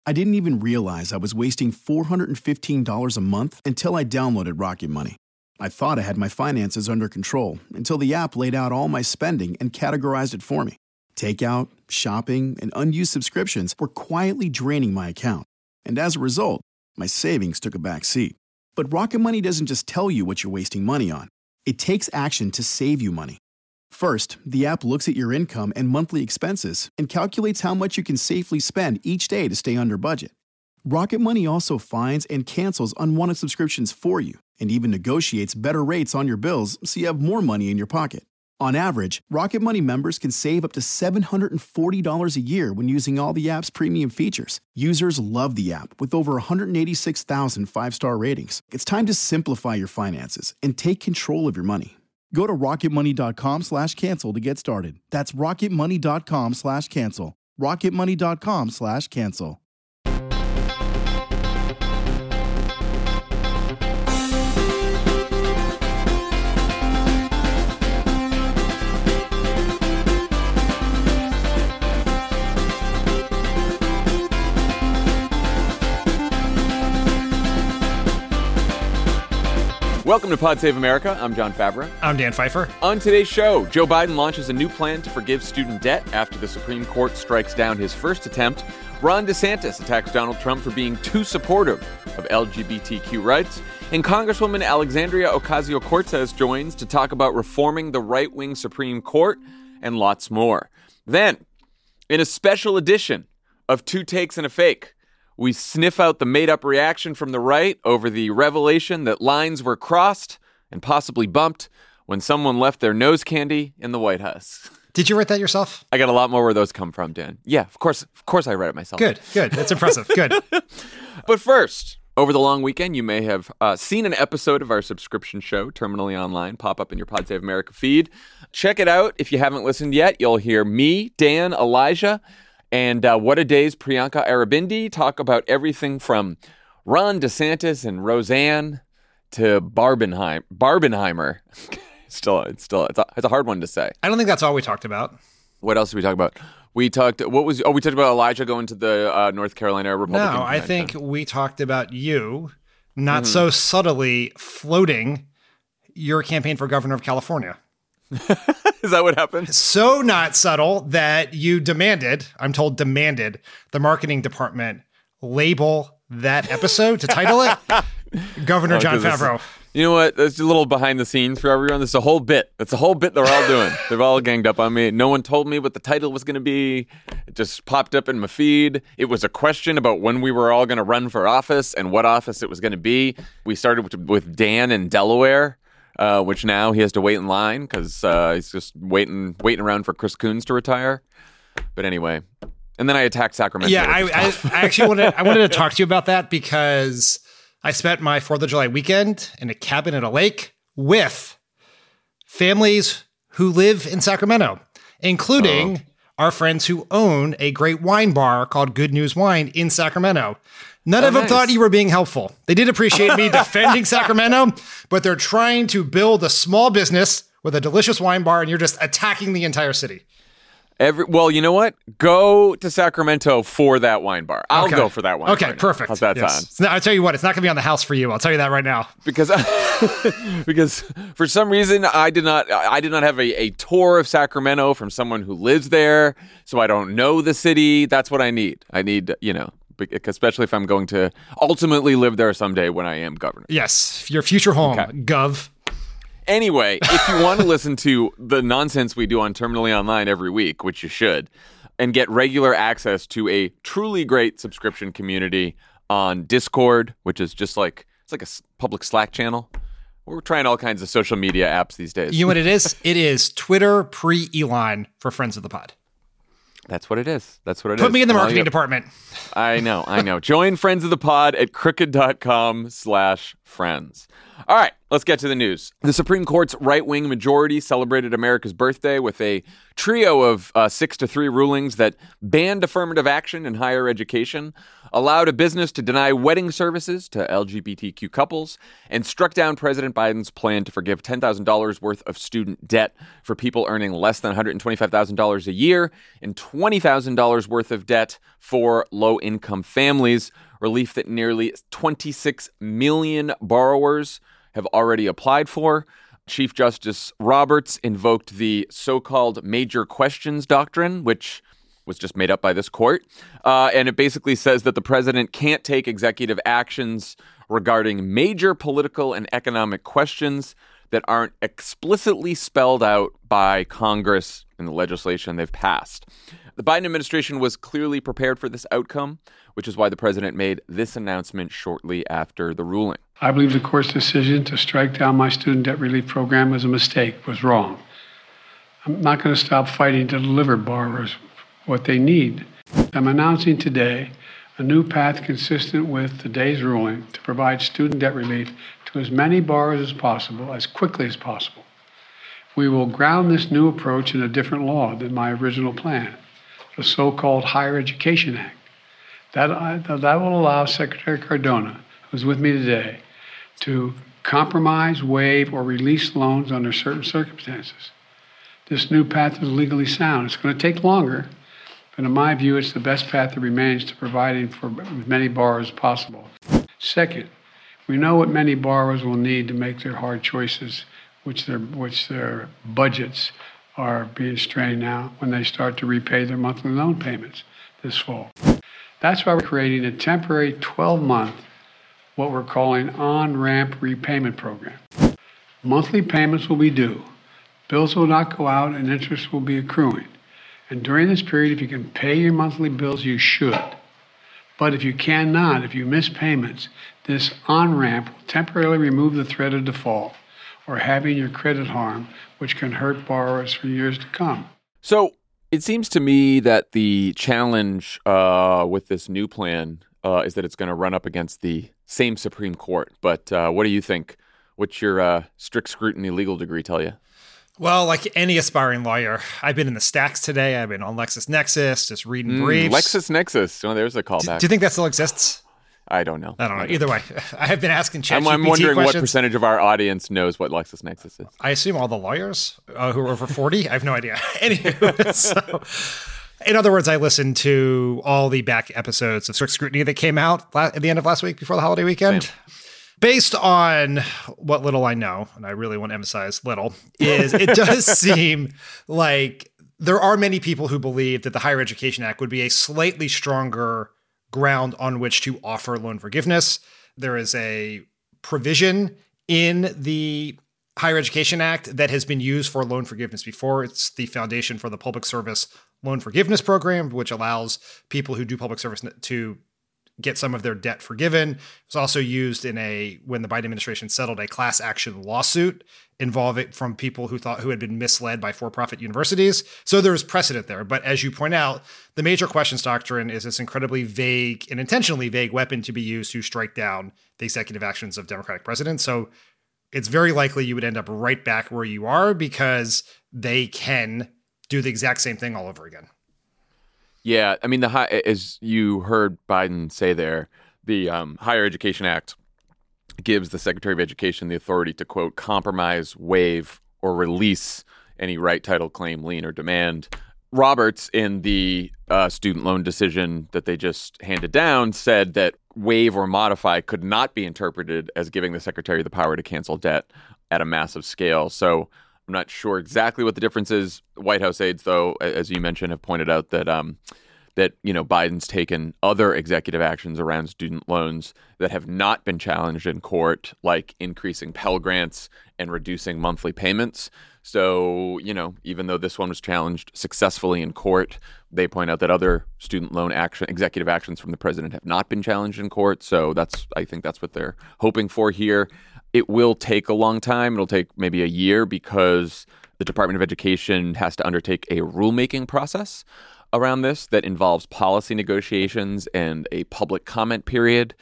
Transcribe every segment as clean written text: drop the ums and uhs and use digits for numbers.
I didn't even realize I was wasting $415 a month until I downloaded Rocket Money. I thought I had my finances under control until the app laid out all my spending and categorized it for me. Takeout, shopping, and unused subscriptions were quietly draining my account. And as a result, my savings took a back seat. But Rocket Money doesn't just tell you what you're wasting money on. It takes action to save you money. First, the app looks at your income and monthly expenses and calculates how much you can safely spend each day to stay under budget. Rocket Money also finds and cancels unwanted subscriptions for you and even negotiates better rates on your bills so you have more money in your pocket. On average, Rocket Money members can save up to $740 a year when using all the app's premium features. Users love the app with over 186,000 five-star ratings. It's time to simplify your finances and take control of your money. Go to rocketmoney.com/cancel to get started. That's rocketmoney.com/cancel. rocketmoney.com/cancel. Welcome to Pod Save America. I'm John Favreau. I'm Dan Pfeiffer. On today's show, Joe Biden launches a new plan to forgive student debt after the Supreme Court strikes down his first attempt. Ron DeSantis attacks Donald Trump for being too supportive of LGBTQ rights. And Congresswoman Alexandria Ocasio-Cortez joins to talk about reforming the right-wing Supreme Court and lots more. Then, in a special edition of Two Takes and a Fake, we sniff out the made-up reaction from the right over the revelation that lines were crossed and possibly bumped when someone left their nose candy in the White House. Did you write that yourself? I got a lot more where those come from, Dan. Yeah, of course I read it myself. Good. That's impressive. Good. But first, over the long weekend, you may have seen an episode of our subscription show, Terminally Online, pop up in your Pod Save America feed. Check it out. If you haven't listened yet, you'll hear me, Dan, Elijah, and What a Day's Priyanka Aribindi talk about everything from Ron DeSantis and Roseanne to Barbenheimer. It's a hard one to say. I don't think that's all we talked about. What else did we talk about? We talked about Elijah going to the North Carolina Republican No, I think we talked about you not so subtly floating your campaign for governor of California. Is that what happened? So not subtle that you demanded the marketing department label that episode to title it Governor John Favreau. You know what? That's a little behind the scenes for everyone. This is a whole bit. It's a whole bit they're all doing. They've all ganged up on me. No one told me what the title was going to be. It just popped up in my feed. It was a question about when we were all going to run for office and what office it was going to be. We started with Dan in Delaware. Which now he has to wait in line because he's just waiting around for Chris Coons to retire. But anyway, and then I attacked Sacramento. Yeah, I actually wanted to talk to you about that because I spent my 4th of July weekend in a cabin at a lake with families who live in Sacramento, including our friends who own a great wine bar called Good News Wine in Sacramento. None of them thought you were being helpful. They did appreciate me defending Sacramento, but they're trying to build a small business with a delicious wine bar, and you're just attacking the entire city. Well, you know what? Go to Sacramento for that wine bar. I'll go for that wine bar. Okay, perfect. How's that sound? I'll tell you what, it's not going to be on the house for you. I'll tell you that right now. Because for some reason, I did not have a tour of Sacramento from someone who lives there, so I don't know the city. That's what I need. I need, especially if I'm going to ultimately live there someday when I am governor. Yes, your future home, Gov. Anyway, if you want to listen to the nonsense we do on Terminally Online every week, which you should, and get regular access to a truly great subscription community on Discord, which is just like a public Slack channel. We're trying all kinds of social media apps these days. You know what it is? It is Twitter pre-Elon for Friends of the Pod. That's what it is. Put me in the marketing department. I know. Join Friends of the Pod at crooked.com/friends. All right, let's get to the news. The Supreme Court's right-wing majority celebrated America's birthday with a trio of 6-3 rulings that banned affirmative action in higher education. allowed a business to deny wedding services to LGBTQ couples, and struck down President Biden's plan to forgive $10,000 worth of student debt for people earning less than $125,000 a year and $20,000 worth of debt for low-income families, relief that nearly 26 million borrowers have already applied for. Chief Justice Roberts invoked the so-called major questions doctrine, which was just made up by this court. And it basically says that the president can't take executive actions regarding major political and economic questions that aren't explicitly spelled out by Congress in the legislation they've passed. The Biden administration was clearly prepared for this outcome, which is why the president made this announcement shortly after the ruling. I believe the court's decision to strike down my student debt relief program was a mistake, was wrong. I'm not going to stop fighting to deliver borrowers what they need. I'm announcing today a new path consistent with today's ruling to provide student debt relief to as many borrowers as possible, as quickly as possible. We will ground this new approach in a different law than my original plan, the so-called Higher Education Act. That will allow Secretary Cardona, who's with me today, to compromise, waive, or release loans under certain circumstances. This new path is legally sound. It's going to take longer, but in my view, it's the best path that remains to providing for as many borrowers as possible. Second, we know what many borrowers will need to make their hard choices, which their budgets are being strained now when they start to repay their monthly loan payments this fall. That's why we're creating a temporary 12-month, what we're calling on-ramp repayment program. Monthly payments will be due. Bills will not go out and interest will be accruing. And during this period, if you can pay your monthly bills, you should. But if you cannot, if you miss payments, this on-ramp will temporarily remove the threat of default or having your credit harmed, which can hurt borrowers for years to come. So it seems to me that the challenge with this new plan is that it's going to run up against the same Supreme Court. But what do you think? What's your strict scrutiny legal degree tell you? Well, like any aspiring lawyer, I've been in the stacks today. I've been on LexisNexis, just reading briefs. LexisNexis. Oh, there's a callback. Do you think that still exists? I don't know. Either way, I have been asking ChatGPT I'm wondering questions. what percentage of our audience knows what LexisNexis is. I assume all the lawyers who are over 40. I have no idea. Anywho, so, in other words, I listened to all the back episodes of Strict Scrutiny that came out at the end of last week before the holiday weekend. Same. Based on what little I know, and I really want to emphasize little, is it does seem like there are many people who believe that the Higher Education Act would be a slightly stronger ground on which to offer loan forgiveness. There is a provision in the Higher Education Act that has been used for loan forgiveness before. It's the Foundation for the Public Service Loan Forgiveness Program, which allows people who do public service to get some of their debt forgiven. It was also used when the Biden administration settled a class action lawsuit involving from people who had been misled by for-profit universities. So there's precedent there. But as you point out, the major questions doctrine is this incredibly vague and intentionally vague weapon to be used to strike down the executive actions of Democratic presidents. So it's very likely you would end up right back where you are because they can do the exact same thing all over again. Yeah, I mean, as you heard Biden say there, the Higher Education Act gives the Secretary of Education the authority to, quote, compromise, waive, or release any right, title, claim, lien, or demand. Roberts, in the student loan decision that they just handed down, said that waive or modify could not be interpreted as giving the Secretary the power to cancel debt at a massive scale. So I'm not sure exactly what the difference is. White House aides, though, as you mentioned, have pointed out that Biden's taken other executive actions around student loans that have not been challenged in court, like increasing Pell Grants and reducing monthly payments. So, even though this one was challenged successfully in court, they point out that other student loan executive actions from the president have not been challenged in court. So I think that's what they're hoping for here. It will take a long time. It'll take maybe a year because the Department of Education has to undertake a rulemaking process around this that involves policy negotiations and a public comment period.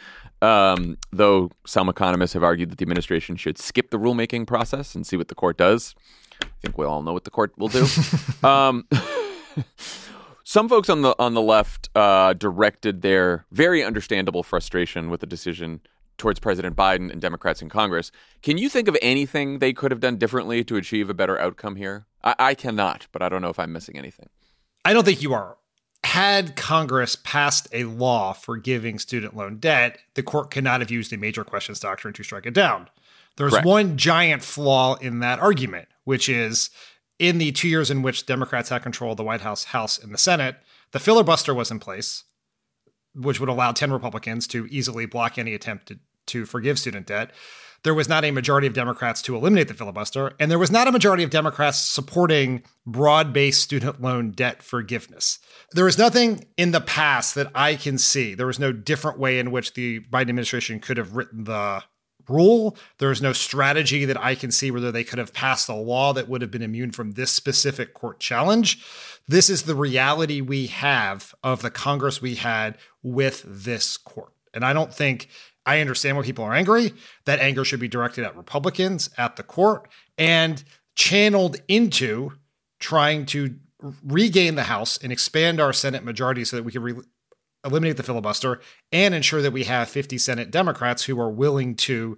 Though some economists have argued that the administration should skip the rulemaking process and see what the court does. I think we all know what the court will do. Some folks on the left directed their very understandable frustration with the decision towards President Biden and Democrats in Congress. Can you think of anything they could have done differently to achieve a better outcome here? I cannot, but I don't know if I'm missing anything. I don't think you are. Had Congress passed a law forgiving student loan debt, the court could not have used a major questions doctrine to strike it down. There's Correct. one giant flaw in that argument, which is in the 2 years in which Democrats had control of the White House, and the Senate, the filibuster was in place, which would allow 10 Republicans to easily block any attempt to forgive student debt. There was not a majority of Democrats to eliminate the filibuster, and there was not a majority of Democrats supporting broad-based student loan debt forgiveness. There is nothing in the past that I can see. There was no different way in which the Biden administration could have written the rule. There is no strategy that I can see whether they could have passed a law that would have been immune from this specific court challenge. This is the reality we have of the Congress we had with this court. And I don't think I understand why people are angry. That anger should be directed at Republicans, at the court, and channeled into trying to regain the House and expand our Senate majority so that we can eliminate the filibuster and ensure that we have 50 Senate Democrats who are willing to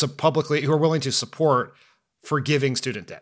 support forgiving student debt.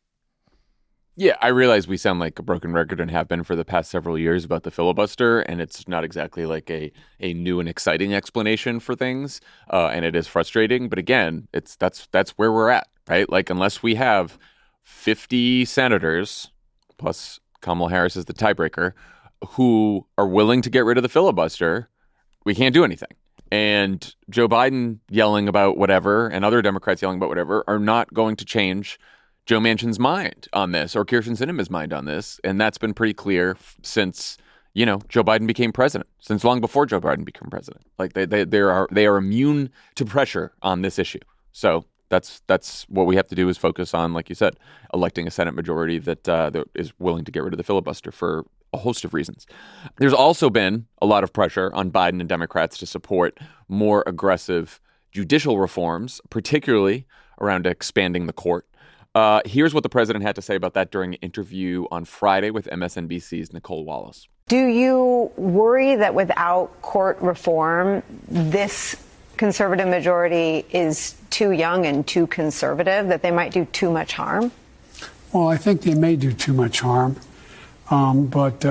Yeah, I realize we sound like a broken record and have been for the past several years about the filibuster, and it's not exactly like a new and exciting explanation for things, and it is frustrating. But again, that's where we're at, right? Like, unless we have 50 senators, plus Kamala Harris is the tiebreaker, who are willing to get rid of the filibuster, we can't do anything. And Joe Biden yelling about whatever and other Democrats yelling about whatever are not going to change Joe Manchin's mind on this or Kyrsten Sinema's mind on this. And that's been pretty clear since, Joe Biden became president, since long before Joe Biden became president. Like they are immune to pressure on this issue. So that's what we have to do is focus on, like you said, electing a Senate majority that is willing to get rid of the filibuster for a host of reasons. There's also been a lot of pressure on Biden and Democrats to support more aggressive judicial reforms, particularly around expanding the court. Here's what the president had to say about that during an interview on Friday with MSNBC's Nicole Wallace. Do you worry that without court reform, this conservative majority is too young and too conservative, that they might do too much harm? Well, I think they may do too much harm. But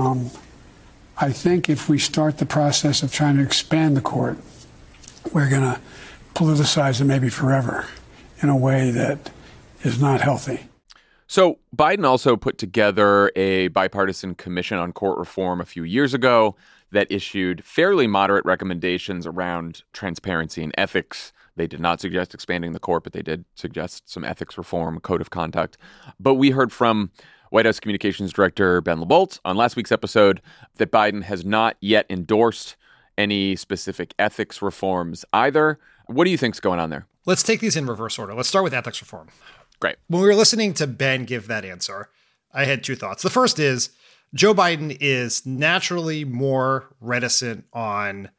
I think if we start the process of trying to expand the court, we're going to politicize it maybe forever in a way that is not healthy. So Biden also put together a bipartisan commission on court reform a few years ago that issued fairly moderate recommendations around transparency and ethics. They did not suggest expanding the court, but they did suggest some ethics reform, a code of conduct. But we heard from White House Communications Director Ben LaBolt on last week's episode that Biden has not yet endorsed any specific ethics reforms either. What do you think's going on there? Let's take these in reverse order. Let's start with ethics reform. Great. When we were listening to Ben give that answer, I had two thoughts. The first is Joe Biden is naturally more reticent on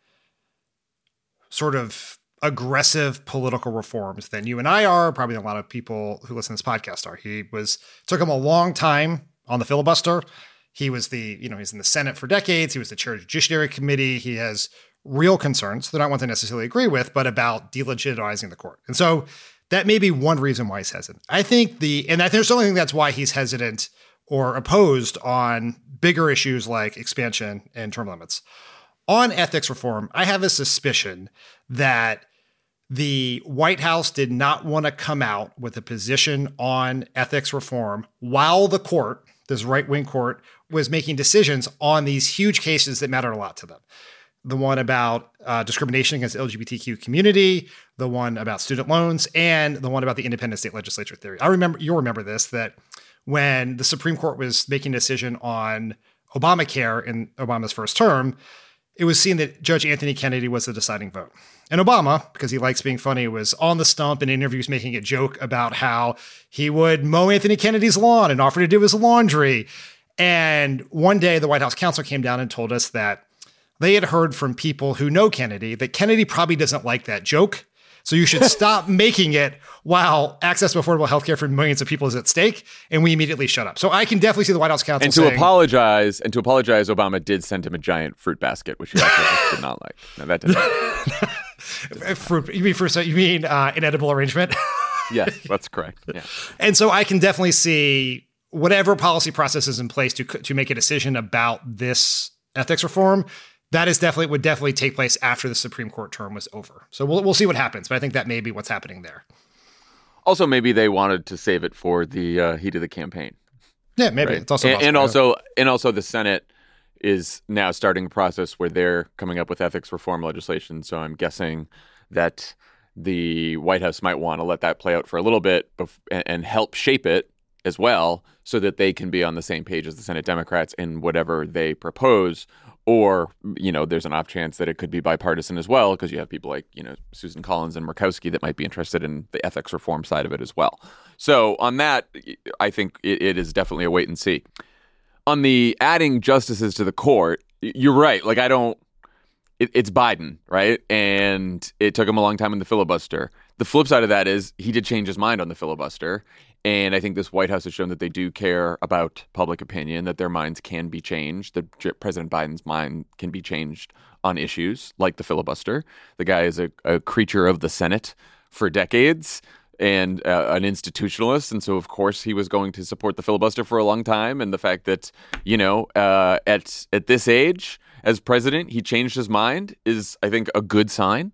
sort of aggressive political reforms than you and I are, probably a lot of people who listen to this podcast are. Took him a long time on the filibuster. He was he's in the Senate for decades. He was the chair of the Judiciary Committee. He has real concerns that I don't want to necessarily agree with, but about delegitimizing the court. And so that may be one reason why he's hesitant. I certainly think that's why he's hesitant or opposed on bigger issues like expansion and term limits. On ethics reform, I have a suspicion that the White House did not want to come out with a position on ethics reform while the court, this right-wing court, was making decisions on these huge cases that mattered a lot to them. The one about discrimination against the LGBTQ community, the one about student loans, and the one about the independent state legislature theory. You'll remember this, that when the Supreme Court was making a decision on Obamacare in Obama's first term, it was seen that Judge Anthony Kennedy was the deciding vote. And Obama, because he likes being funny, was on the stump in interviews making a joke about how he would mow Anthony Kennedy's lawn and offer to do his laundry. And one day the White House counsel came down and told us that they had heard from people who know Kennedy that Kennedy probably doesn't like that joke. So you should stop making it while access to affordable healthcare for millions of people is at stake, and we immediately shut up. So I can definitely see the White House counsel saying, apologize, Obama did send him a giant fruit basket, which he also did not like. No, that didn't. Fruit? You mean an edible arrangement? Yes, that's correct. Yeah. And so I can definitely see whatever policy process is in place to make a decision about this ethics reform. That would definitely take place after the Supreme Court term was over. So we'll see what happens, but I think that may be what's happening there. Also, maybe they wanted to save it for the heat of the campaign. Yeah, maybe. Right? It's also and also the Senate is now starting a process where they're coming up with ethics reform legislation. So I'm guessing that the White House might want to let that play out for a little bit and help shape it as well, so that they can be on the same page as the Senate Democrats in whatever they propose. Or, there's an off chance that it could be bipartisan as well, because you have people like, Susan Collins and Murkowski that might be interested in the ethics reform side of it as well. So on that, I think it is definitely a wait and see. On the adding justices to the court, you're right. Like, it's Biden, right? And it took him a long time in the filibuster. The flip side of that is he did change his mind on the filibuster. And I think this White House has shown that they do care about public opinion, that their minds can be changed, that President Biden's mind can be changed on issues like the filibuster. The guy is a creature of the Senate for decades and an institutionalist. And so, of course, he was going to support the filibuster for a long time. And the fact that, at this age as president, he changed his mind is, I think, a good sign.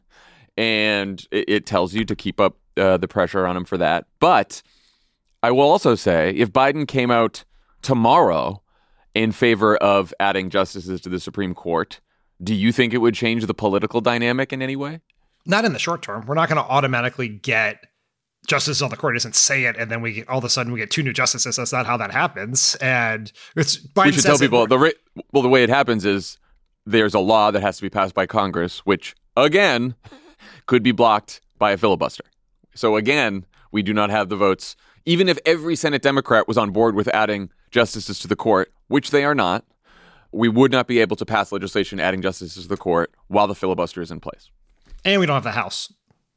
And it tells you to keep up the pressure on him for that. But I will also say, if Biden came out tomorrow in favor of adding justices to the Supreme Court, do you think it would change the political dynamic in any way? Not in the short term. We're not going to automatically get justices on the court. It doesn't say it, and then all of a sudden we get 2 new justices. That's not how that happens. And Biden we should tell people the way it happens is there's a law that has to be passed by Congress, which again could be blocked by a filibuster. So again, we do not have the votes. Even if every Senate Democrat was on board with adding justices to the court, which they are not, we would not be able to pass legislation adding justices to the court while the filibuster is in place. And we don't have the House.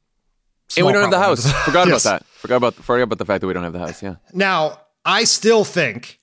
And we don't have the House. Forgot about that. Forgot about the fact that we don't have the House, yeah. Now, I still think,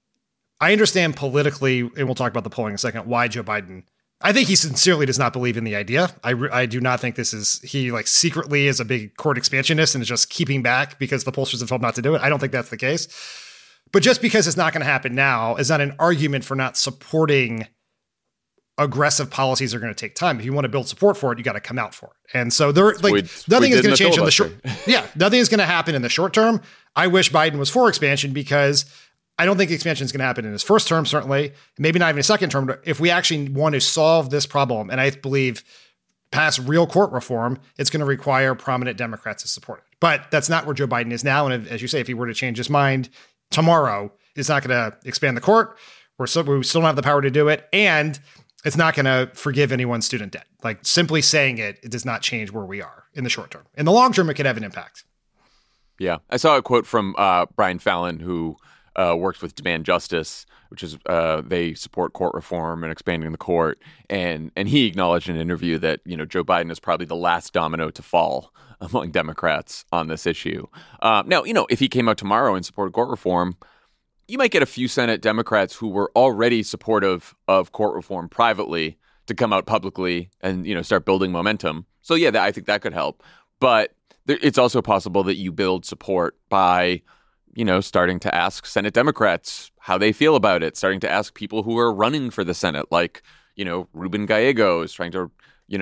I understand politically, and we'll talk about the polling in a second, why Joe Biden, I think he sincerely does not believe in the idea. I do not think he secretly is a big court expansionist and is just keeping back because the pollsters have told him not to do it. I don't think that's the case. But just because it's not going to happen now is not an argument for not supporting aggressive policies that are going to take time. If you want to build support for it, you got to come out for it. And so nothing is going to change in the short. Yeah, nothing is going to happen in the short term. I wish Biden was for expansion because I don't think expansion is going to happen in his first term, certainly, maybe not even a second term. But if we actually want to solve this problem, and I believe pass real court reform, it's going to require prominent Democrats to support it. But that's not where Joe Biden is now. And as you say, if he were to change his mind tomorrow, it's not going to expand the court. We still don't have the power to do it. And it's not going to forgive anyone's student debt. Like simply saying it does not change where we are in the short term. In the long term, it could have an impact. Yeah. I saw a quote from Brian Fallon, who works with Demand Justice, which is they support court reform and expanding the court. And he acknowledged in an interview that, Joe Biden is probably the last domino to fall among Democrats on this issue. Now, if he came out tomorrow and supported court reform, you might get a few Senate Democrats who were already supportive of court reform privately to come out publicly and, start building momentum. So, yeah, I think that could help. But it's also possible that you build support by starting to ask Senate Democrats how they feel about it, starting to ask people who are running for the Senate, like, Ruben Gallegos trying to,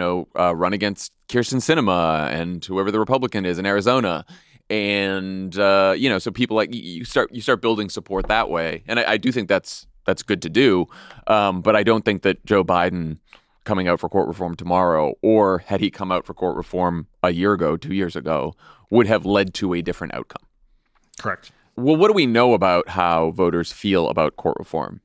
run against Kyrsten Sinema and whoever the Republican is in Arizona. And, so people like you start building support that way. And I do think that's good to do. But I don't think that Joe Biden coming out for court reform tomorrow, or had he come out for court reform a year ago, 2 years ago, would have led to a different outcome. Correct. Well, what do we know about how voters feel about court reform?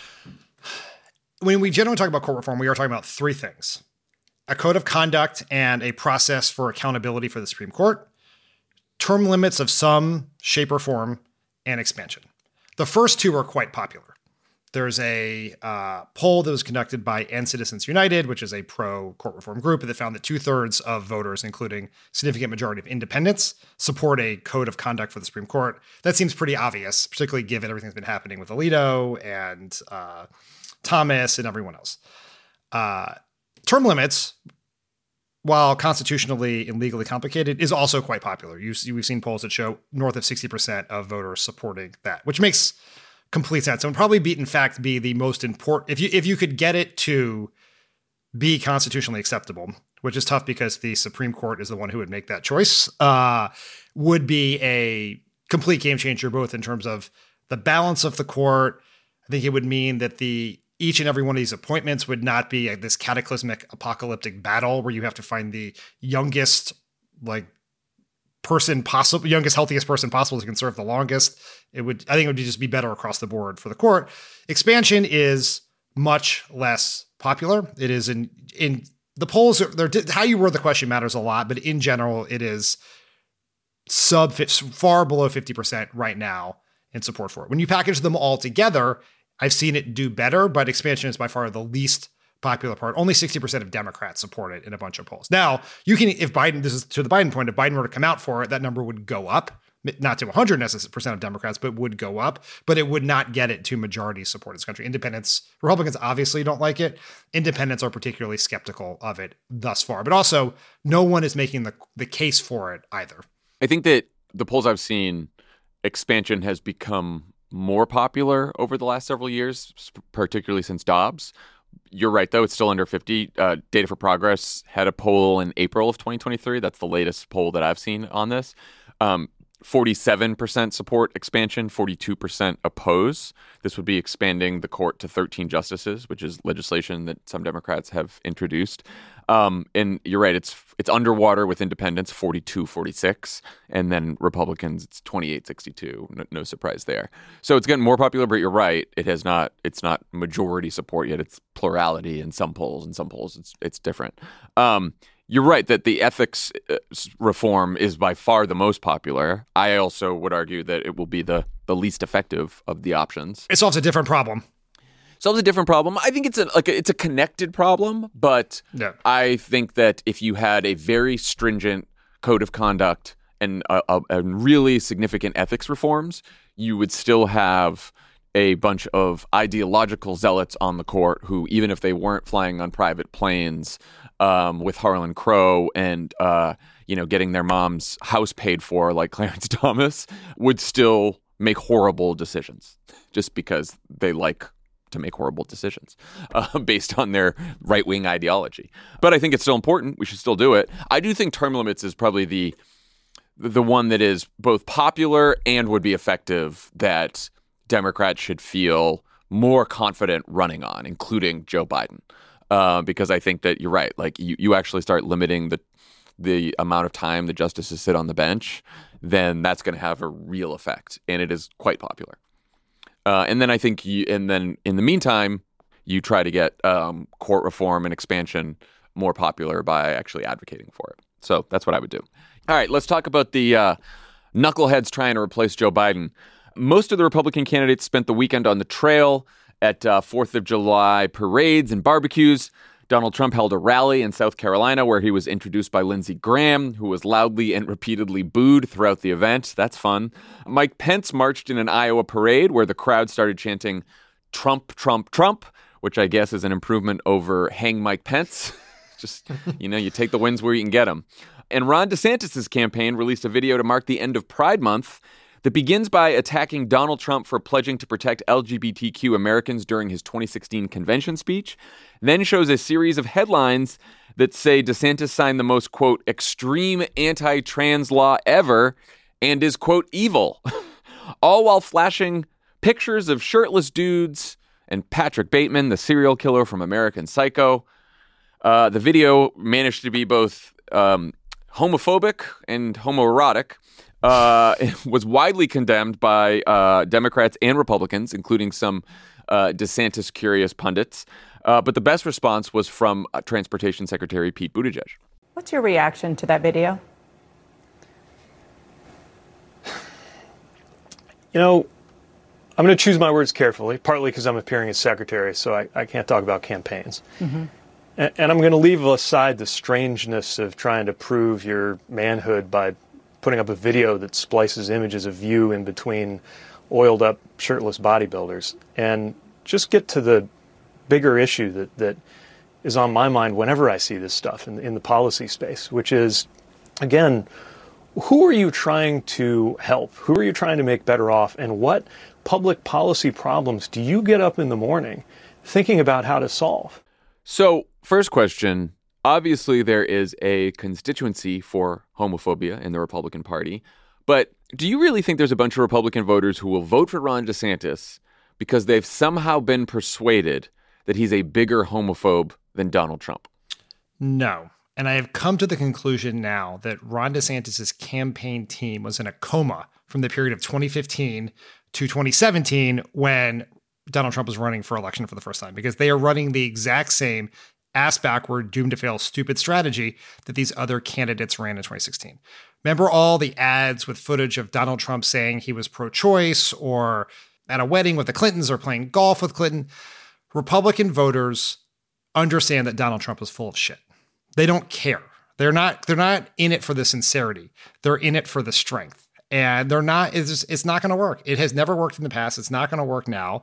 When we generally talk about court reform, we are talking about 3 things: a code of conduct and a process for accountability for the Supreme Court, term limits of some shape or form, and expansion. The first 2 are quite popular. There's a poll that was conducted by End Citizens United, which is a pro-court reform group, that found that 2/3 of voters, including significant majority of independents, support a code of conduct for the Supreme Court. That seems pretty obvious, particularly given everything that's been happening with Alito and Thomas and everyone else. Term limits, while constitutionally and legally complicated, is also quite popular. We've seen polls that show north of 60% of voters supporting that, which makes complete sense. It would probably be the most important, if you could get it to be constitutionally acceptable, which is tough because the Supreme Court is the one who would make that choice, would be a complete game changer, both in terms of the balance of the court. I think it would mean that each and every one of these appointments would not be this cataclysmic apocalyptic battle where you have to find the youngest person possible, youngest, healthiest person possible who can serve the longest. I think it would just be better across the board for the court. Expansion is much less popular. It is in the polls. How you word the question matters a lot, but in general, it is far below 50% right now in support for it. When you package them all together, I've seen it do better, but expansion is by far the least popular part. Only 60% of Democrats support it in a bunch of polls. Now, this is to the Biden point, if Biden were to come out for it, that number would go up, not to 100% of Democrats, but would go up, but it would not get it to majority support in this country. Republicans obviously don't like it. Independents are particularly skeptical of it thus far, but also no one is making the case for it either. I think that the polls I've seen, expansion has become more popular over the last several years, particularly since Dobbs. You're right, though. It's still under 50. Data for Progress had a poll in April of 2023. That's the latest poll that I've seen on this. 47% support expansion, 42% oppose. This would be expanding the court to 13 justices, which is legislation that some Democrats have introduced. And you're right, it's underwater with independents, 42-46, and then Republicans, it's 28-62. No surprise there. So it's getting more popular, but you're right, it's not majority support yet. It's plurality in some polls. In some polls, it's different. You're right that the ethics reform is by far the most popular. I also would argue that it will be the least effective of the options. It solves a different problem. Solves a different problem. I think it's a connected problem, but yeah. I think that if you had a very stringent code of conduct and a really significant ethics reforms, you would still have a bunch of ideological zealots on the court who, even if they weren't flying on private planes with Harlan Crow and getting their mom's house paid for like Clarence Thomas, would still make horrible decisions just because they like to make horrible decisions based on their right-wing ideology. But I think it's still important. We should still do it. I do think term limits is probably the one that is both popular and would be effective that Democrats should feel more confident running on, including Joe Biden. Because I think that you're right. Like you actually start limiting the amount of time the justices sit on the bench, then that's going to have a real effect. And it is quite popular. And then I think in the meantime, you try to get court reform and expansion more popular by actually advocating for it. So that's what I would do. All right, let's talk about the knuckleheads trying to replace Joe Biden. Most of the Republican candidates spent the weekend on the trail at 4th of July parades and barbecues. Donald Trump held a rally in South Carolina where he was introduced by Lindsey Graham, who was loudly and repeatedly booed throughout the event. That's fun. Mike Pence marched in an Iowa parade where the crowd started chanting Trump, Trump, Trump, which I guess is an improvement over hang Mike Pence. Just, you take the wins where you can get them. And Ron DeSantis' campaign released a video to mark the end of Pride Month that begins by attacking Donald Trump for pledging to protect LGBTQ Americans during his 2016 convention speech, then shows a series of headlines that say DeSantis signed the most, quote, extreme anti-trans law ever and is, quote, evil, all while flashing pictures of shirtless dudes and Patrick Bateman, the serial killer from American Psycho. The video managed to be both homophobic and homoerotic. It was widely condemned by Democrats and Republicans, including some DeSantis-curious pundits. But the best response was from Transportation Secretary Pete Buttigieg. What's your reaction to that video? I'm going to choose my words carefully, partly because I'm appearing as secretary, so I can't talk about campaigns. Mm-hmm. And I'm going to leave aside the strangeness of trying to prove your manhood by putting up a video that splices images of you in between oiled up, shirtless bodybuilders, and just get to the bigger issue that is on my mind whenever I see this stuff in the policy space, which is, again, who are you trying to help? Who are you trying to make better off? And what public policy problems do you get up in the morning thinking about how to solve? So, first question, obviously there is a constituency for homophobia in the Republican Party, but do you really think there's a bunch of Republican voters who will vote for Ron DeSantis because they've somehow been persuaded that he's a bigger homophobe than Donald Trump? No. And I have come to the conclusion now that Ron DeSantis' campaign team was in a coma from the period of 2015 to 2017 when Donald Trump was running for election for the first time, because they are running the exact same ass-backward, doomed-to-fail, stupid strategy that these other candidates ran in 2016. Remember all the ads with footage of Donald Trump saying he was pro-choice, or at a wedding with the Clintons, or playing golf with Clinton? Republican voters understand that Donald Trump is full of shit. They don't care. They're not in it for the sincerity. They're in it for the strength. And it's not going to work. It has never worked in the past. It's not going to work now.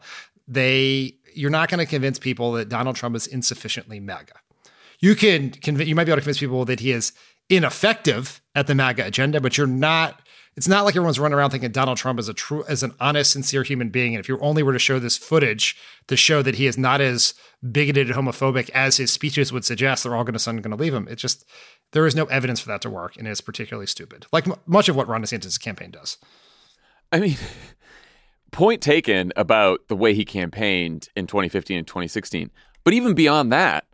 You're not going to convince people that Donald Trump is insufficiently MAGA. You might be able to convince people that he is ineffective at the MAGA agenda, but it's not like everyone's running around thinking Donald Trump is an honest, sincere human being. And if you only were to show this footage to show that he is not as bigoted and homophobic as his speeches would suggest, they're all going to leave him. There is no evidence for that to work, and it's particularly stupid. Like much of what Ron DeSantis' campaign does. I mean, point taken about the way he campaigned in 2015 and 2016. But even beyond that,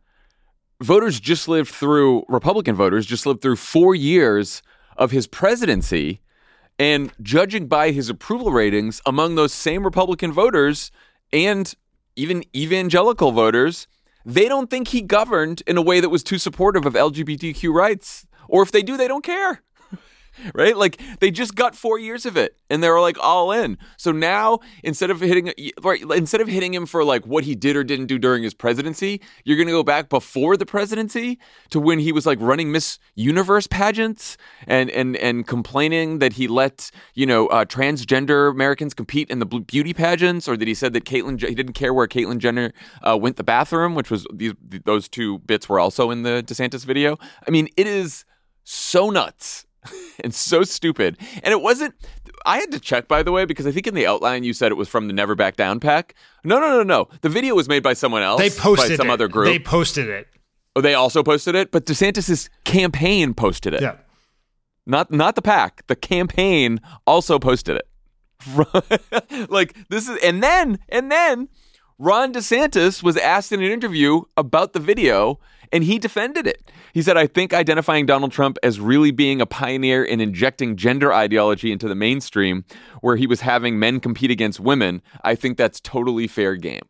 Republican voters just lived through 4 years of his presidency. And judging by his approval ratings among those same Republican voters and even evangelical voters, they don't think he governed in a way that was too supportive of LGBTQ rights. Or if they do, they don't care. Right? Like, they just got 4 years of it and they were like all in. So now, instead of hitting him for like what he did or didn't do during his presidency, you're going to go back before the presidency to when he was like running Miss Universe pageants and complaining that he let, transgender Americans compete in the beauty pageants, or that he said that he didn't care where Caitlyn Jenner went to the bathroom, which was those two bits were also in the DeSantis video. I mean, it is so nuts. And so stupid. And it wasn't, I had to check, by the way, because I think in the outline you said it was from the Never Back Down PAC. No. The video was made by someone else. They posted by some other group. They posted it. Oh, they also posted it? But DeSantis' campaign posted it. Yeah. Not the PAC. The campaign also posted it. Like, this is, and then Ron DeSantis was asked in an interview about the video, and he defended it. He said, "I think identifying Donald Trump as really being a pioneer in injecting gender ideology into the mainstream, where he was having men compete against women, I think that's totally fair game."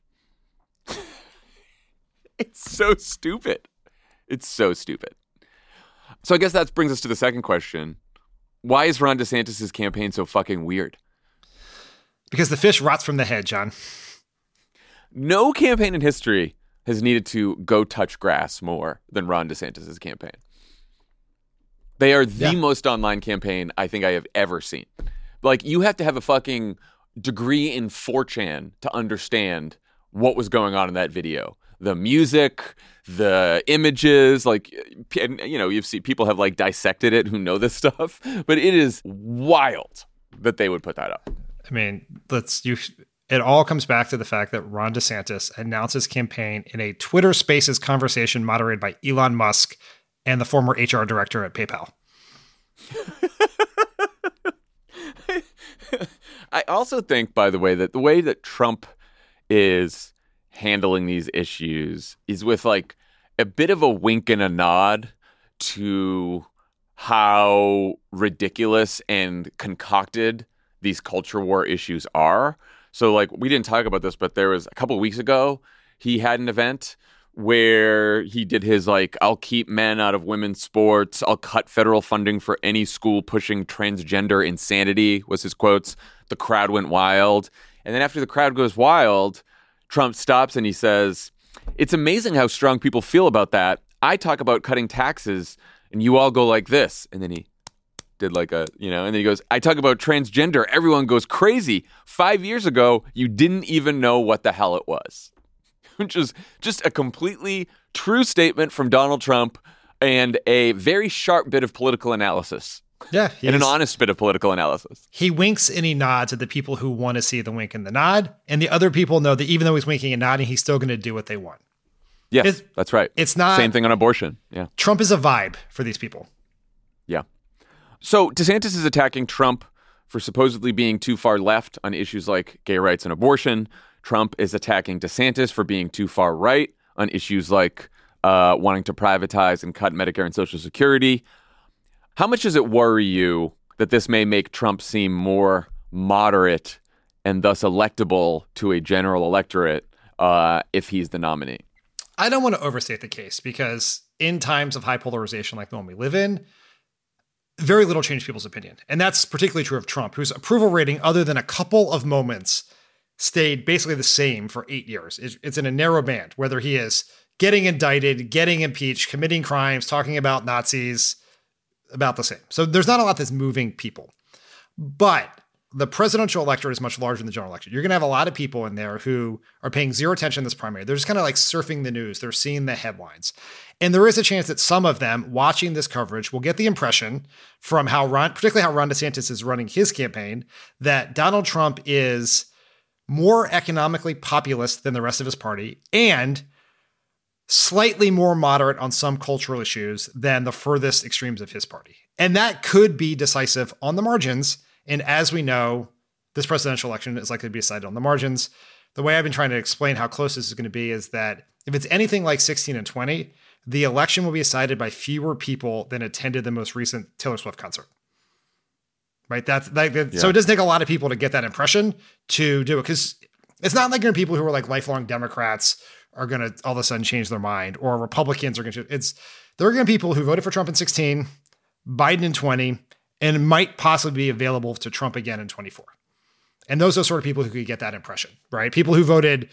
It's so stupid. It's so stupid. So I guess that brings us to the second question. Why is Ron DeSantis' campaign so fucking weird? Because the fish rots from the head, John. No campaign in history has needed to go touch grass more than Ron DeSantis' campaign. They are the most online campaign I think I have ever seen. Like, you have to have a fucking degree in 4chan to understand what was going on in that video. The music, the images, like, you've seen people have like dissected it who know this stuff, but it is wild that they would put that up. I mean, it all comes back to the fact that Ron DeSantis announced his campaign in a Twitter Spaces conversation moderated by Elon Musk and the former HR director at PayPal. I also think, by the way, that the way that Trump is handling these issues is with like a bit of a wink and a nod to how ridiculous and concocted these culture war issues are. So, like, we didn't talk about this, but there was a couple of weeks ago, he had an event where he did his, like, I'll keep men out of women's sports. I'll cut federal funding for any school pushing transgender insanity, was his quotes. The crowd went wild. And then after the crowd goes wild, Trump stops and he says, "It's amazing how strong people feel about that. I talk about cutting taxes and you all go like this." And then he did like a, and then he goes, "I talk about transgender. Everyone goes crazy. 5 years ago, you didn't even know what the hell it was." Which is just a completely true statement from Donald Trump and a very sharp bit of political analysis. Yeah. And an honest bit of political analysis. He winks and he nods at the people who want to see the wink and the nod. And the other people know that even though he's winking and nodding, he's still going to do what they want. Yes, that's right. It's not... Same thing on abortion. Yeah. Trump is a vibe for these people. Yeah. So DeSantis is attacking Trump for supposedly being too far left on issues like gay rights and abortion. Trump is attacking DeSantis for being too far right on issues like wanting to privatize and cut Medicare and Social Security. How much does it worry you that this may make Trump seem more moderate and thus electable to a general electorate if he's the nominee? I don't want to overstate the case because in times of high polarization like the one we live in, very little changes people's opinion. And that's particularly true of Trump, whose approval rating, other than a couple of moments, stayed basically the same for 8 years. It's in a narrow band, whether he is getting indicted, getting impeached, committing crimes, talking about Nazis, about the same. So there's not a lot that's moving people. But the presidential electorate is much larger than the general electorate. You're going to have a lot of people in there who are paying zero attention to this primary. They're just kind of like surfing the news. They're seeing the headlines. And there is a chance that some of them watching this coverage will get the impression from particularly how Ron DeSantis is running his campaign, that Donald Trump is more economically populist than the rest of his party and slightly more moderate on some cultural issues than the furthest extremes of his party. And that could be decisive on the margins. And as we know, this presidential election is likely to be decided on the margins. The way I've been trying to explain how close this is going to be is that if it's anything like 16 and 20, the election will be decided by fewer people than attended the most recent Taylor Swift concert. Right? So it doesn't take a lot of people to get that impression to do it, because it's not like people who are like lifelong Democrats are going to all of a sudden change their mind, or Republicans are going to. There are going to be people who voted for Trump in 16, Biden in 20, and might possibly be available to Trump again in 24. And those are the sort of people who could get that impression, right? Maybe people who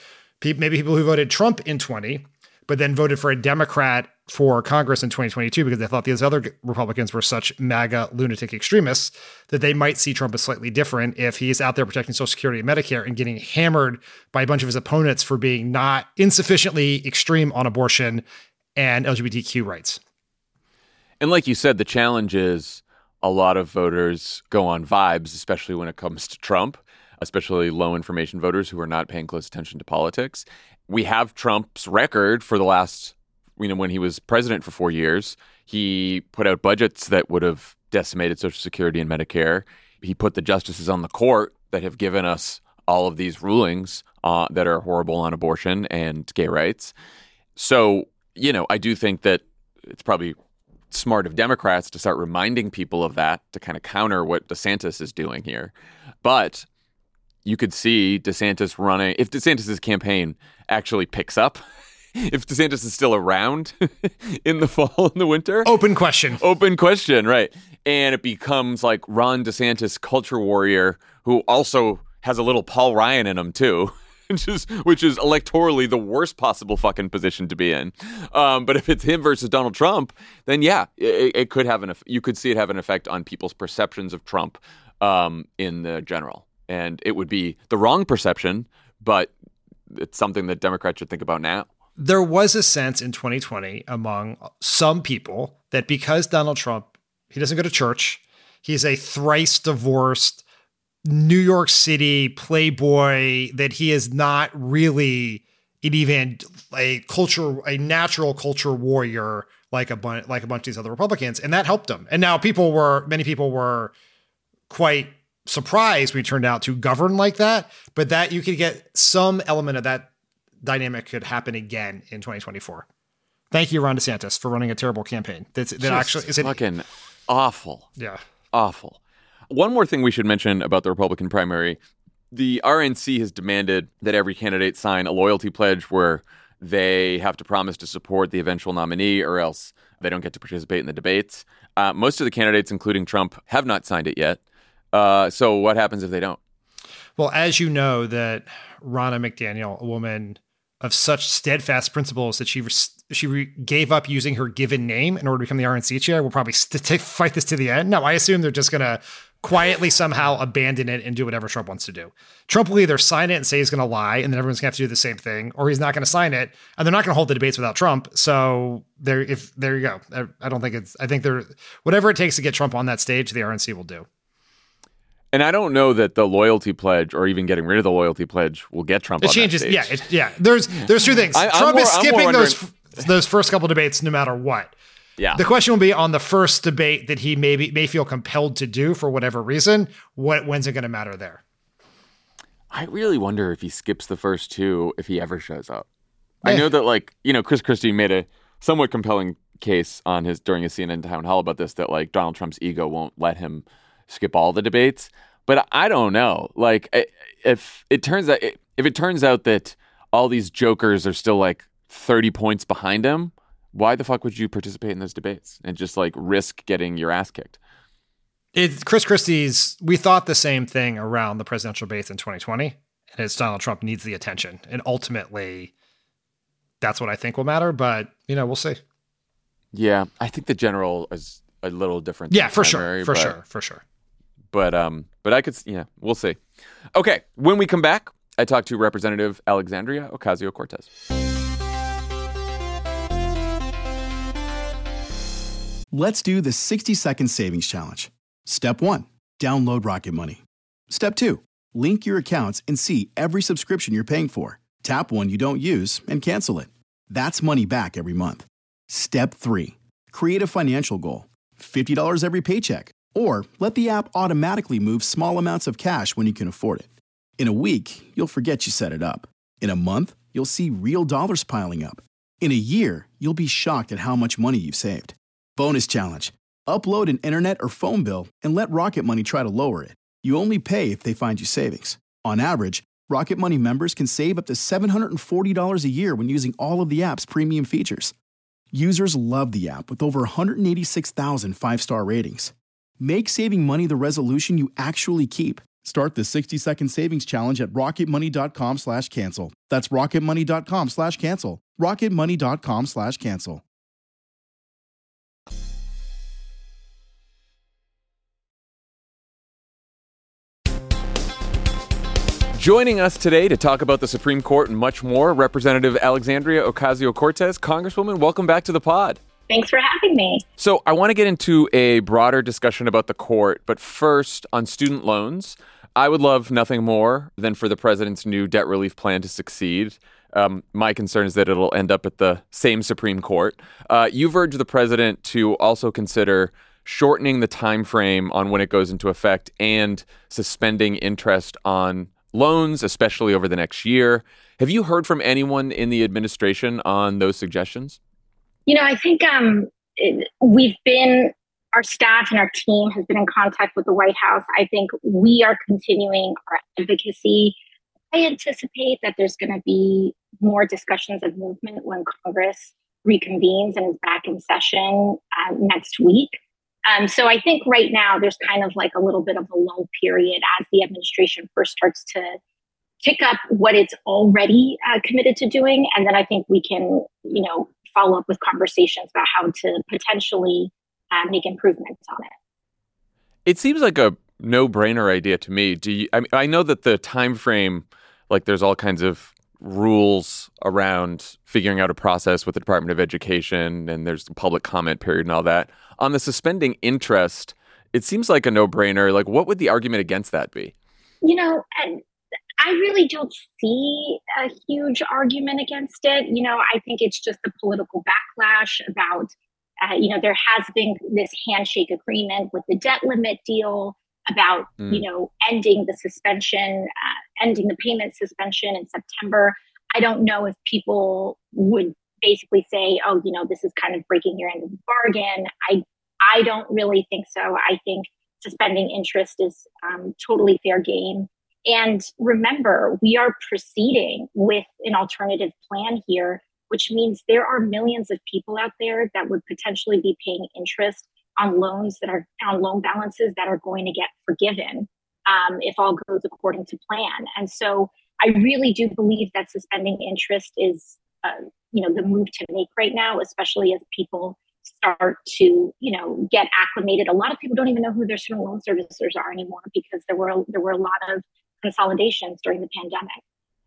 voted Trump in 20, but then voted for a Democrat for Congress in 2022 because they thought these other Republicans were such MAGA lunatic extremists that they might see Trump as slightly different if he's out there protecting Social Security and Medicare and getting hammered by a bunch of his opponents for being not insufficiently extreme on abortion and LGBTQ rights. And like you said, the challenge is a lot of voters go on vibes, especially when it comes to Trump, especially low information voters who are not paying close attention to politics. We have Trump's record for the last, when he was president for 4 years. He put out budgets that would have decimated Social Security and Medicare. He put the justices on the court that have given us all of these rulings that are horrible on abortion and gay rights. So, I do think that it's probably smart of Democrats to start reminding people of that to kind of counter what DeSantis is doing here. But you could see DeSantis running, if DeSantis' campaign actually picks up, if DeSantis is still around in the fall and the winter. Open question, right. And it becomes like Ron DeSantis, culture warrior, who also has a little Paul Ryan in him too. Which is electorally the worst possible fucking position to be in. But if it's him versus Donald Trump, then it could have you could see it have an effect on people's perceptions of Trump in the general. And it would be the wrong perception, but it's something that Democrats should think about now. There was a sense in 2020 among some people that because Donald Trump, he doesn't go to church, he's a thrice divorced New York City playboy, that he is not really a natural culture warrior like a bunch of these other Republicans, and that helped him. And now many people were quite surprised when he turned out to govern like that, but that you could get some element of that dynamic could happen again in 2024. Thank you, Ron DeSantis, for running a terrible campaign. That actually is fucking awful. Yeah, awful. One more thing we should mention about the Republican primary. The RNC has demanded that every candidate sign a loyalty pledge where they have to promise to support the eventual nominee or else they don't get to participate in the debates. Most of the candidates, including Trump, have not signed it yet. So what happens if they don't? Well, as you know, that Ronna McDaniel, a woman of such steadfast principles that she gave up using her given name in order to become the RNC chair, will probably fight this to the end. No, I assume they're just going to quietly somehow abandon it and do whatever Trump wants to do. Trump will either sign it and say he's going to lie, and then everyone's going to have to do the same thing, or he's not going to sign it, and they're not going to hold the debates without Trump. So there you go. I think whatever it takes to get Trump on that stage, the RNC will do. And I don't know that the loyalty pledge or even getting rid of the loyalty pledge will get Trump on that stage. Yeah. There's two things. Trump is skipping those first couple debates no matter what. Yeah. The question will be on the first debate that he may feel compelled to do for whatever reason. When's it going to matter there? I really wonder if he skips the first two, if he ever shows up. I know that Chris Christie made a somewhat compelling case during his CNN town hall about this, that Donald Trump's ego won't let him skip all the debates. But I don't know. If it turns out that all these jokers are still 30 points behind him, why the fuck would you participate in those debates and just risk getting your ass kicked? Chris Christie's, we thought the same thing around the presidential debates in 2020, and it's Donald Trump needs the attention. And ultimately, that's what I think will matter. But, we'll see. Yeah, I think the general is a little different. Yeah, for sure. But I could, we'll see. Okay, when we come back, I talk to Representative Alexandria Ocasio-Cortez. Let's do the 60-second savings challenge. Step 1, download Rocket Money. Step 2, link your accounts and see every subscription you're paying for. Tap one you don't use and cancel it. That's money back every month. Step 3, create a financial goal. $50 every paycheck. Or let the app automatically move small amounts of cash when you can afford it. In a week, you'll forget you set it up. In a month, you'll see real dollars piling up. In a year, you'll be shocked at how much money you've saved. Bonus challenge. Upload an internet or phone bill and let Rocket Money try to lower it. You only pay if they find you savings. On average, Rocket Money members can save up to $740 a year when using all of the app's premium features. Users love the app with over 186,000 five-star ratings. Make saving money the resolution you actually keep. Start the 60-second savings challenge at rocketmoney.com/cancel. That's rocketmoney.com/cancel. rocketmoney.com/cancel. Joining us today to talk about the Supreme Court and much more, Representative Alexandria Ocasio-Cortez. Congresswoman, welcome back to the pod. Thanks for having me. So I want to get into a broader discussion about the court, but first, on student loans, I would love nothing more than for the president's new debt relief plan to succeed. My concern is that it'll end up at the same Supreme Court. You've urged the president to also consider shortening the time frame on when it goes into effect and suspending interest on loans, especially over the next year. Have you heard from anyone in the administration on those suggestions? I think our staff and our team has been in contact with the White House. I think we are continuing our advocacy. I anticipate that there's going to be more discussions of movement when Congress reconvenes and is back in session next week. So I think right now there's kind of a little bit of a lull period as the administration first starts to pick up what it's already committed to doing. And then I think we can, follow up with conversations about how to potentially make improvements on it. It seems like a no-brainer idea to me. I know that the time frame, there's all kinds of rules around figuring out a process with the Department of Education, and there's the public comment period and all that. On the suspending interest, it seems like a no-brainer. What would the argument against that be? I really don't see a huge argument against it. I think it's just the political backlash about, there has been this handshake agreement with the debt limit deal about, ending the suspension, ending the payment suspension in September. I don't know if people would basically say, this is kind of breaking your end of the bargain. I don't really think so. I think suspending interest is totally fair game. And remember, we are proceeding with an alternative plan here, which means there are millions of people out there that would potentially be paying interest on loan balances that are going to get forgiven. if all goes according to plan. And so I really do believe that suspending interest is, the move to make right now, especially as people start to, get acclimated. A lot of people don't even know who their student loan servicers are anymore because there were a lot of consolidations during the pandemic.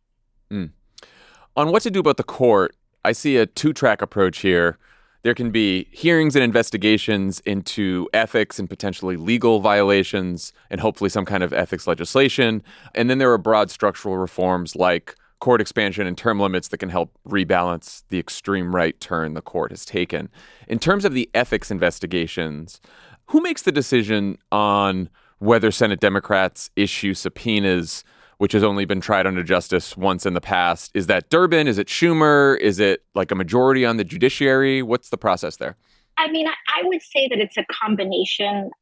On what to do about the court, I see a two-track approach here. There can be hearings and investigations into ethics and potentially legal violations and hopefully some kind of ethics legislation. And then there are broad structural reforms like court expansion and term limits that can help rebalance the extreme right turn the court has taken. In terms of the ethics investigations, who makes the decision on whether Senate Democrats issue subpoenas, which has only been tried under justice once in the past? Is that Durbin? Is it Schumer? Is it like a majority on the judiciary? What's the process there? I mean, I would say that it's a combination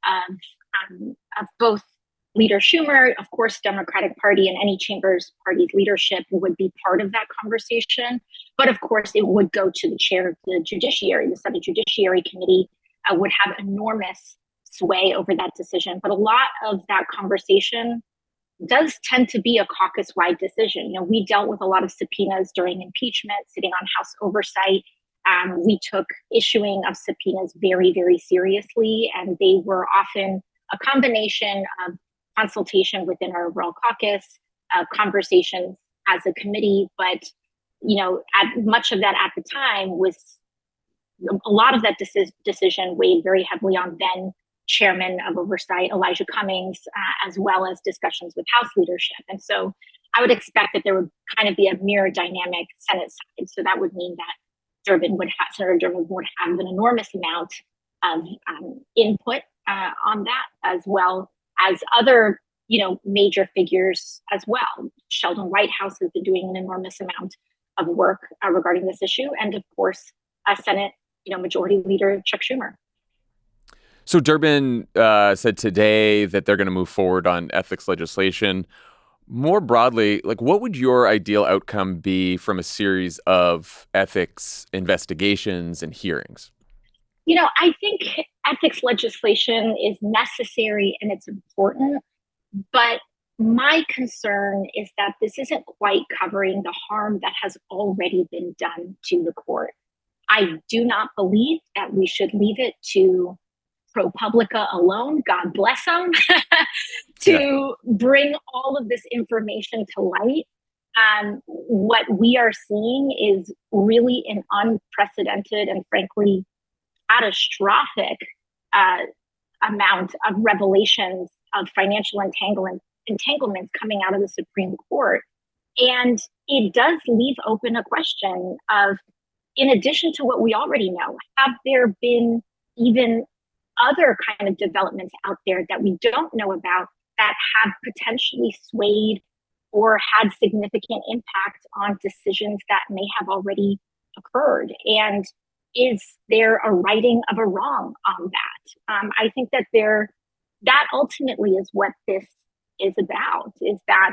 of both Leader Schumer, of course, Democratic Party and any Chambers Party's leadership would be part of that conversation. But of course, it would go to the chair of the Judiciary. The Senate Judiciary Committee would have enormous sway over that decision. But a lot of that conversation does tend to be a caucus-wide decision. We dealt with a lot of subpoenas during impeachment, sitting on House oversight. We took issuing of subpoenas very, very seriously, and they were often a combination of consultation within our overall caucus, conversations as a committee. But, much of that at the time was a lot of that decision weighed very heavily on then Chairman of Oversight, Elijah Cummings, as well as discussions with House leadership. And so I would expect that there would kind of be a mirror dynamic Senate side. So that would mean that Senator Durbin would have an enormous amount of input on that, as well as other, major figures as well. Sheldon Whitehouse has been doing an enormous amount of work regarding this issue. And of course, Senate, Majority Leader Chuck Schumer. So Durbin said today that they're going to move forward on ethics legislation. More broadly, what would your ideal outcome be from a series of ethics investigations and hearings? I think ethics legislation is necessary and it's important, but my concern is that this isn't quite covering the harm that has already been done to the court. I do not believe that we should leave it to ProPublica alone, God bless them, to bring all of this information to light. What we are seeing is really an unprecedented and frankly catastrophic amount of revelations of financial entanglements coming out of the Supreme Court. And it does leave open a question of, in addition to what we already know, have there been even other kind of developments out there that we don't know about that have potentially swayed or had significant impact on decisions that may have already occurred? And is there a righting of a wrong on that? I think that that ultimately is what this is about, is that,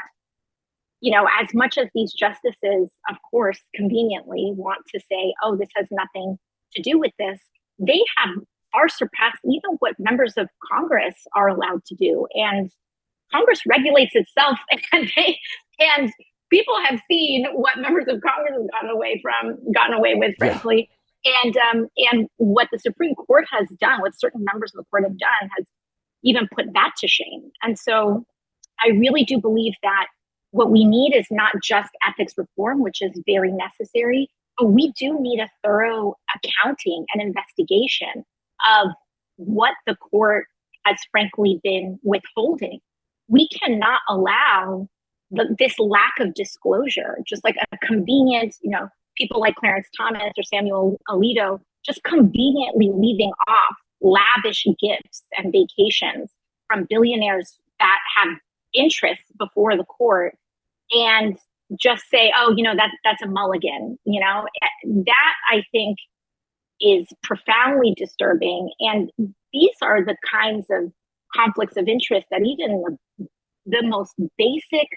as much as these justices, of course, conveniently want to say, oh, this has nothing to do with this, they have far surpassed even what members of Congress are allowed to do. And Congress regulates itself, and people have seen what members of Congress have gotten away with, frankly. And what the Supreme Court has done, what certain members of the court have done, has even put that to shame. And so I really do believe that what we need is not just ethics reform, which is very necessary, but we do need a thorough accounting and investigation of what the court has frankly been withholding. We cannot allow this lack of disclosure, just like a convenient, people like Clarence Thomas or Samuel Alito just conveniently leaving off lavish gifts and vacations from billionaires that have interests before the court and just say, oh, that's a mulligan. That I think is profoundly disturbing. And these are the kinds of conflicts of interest that even the most basic,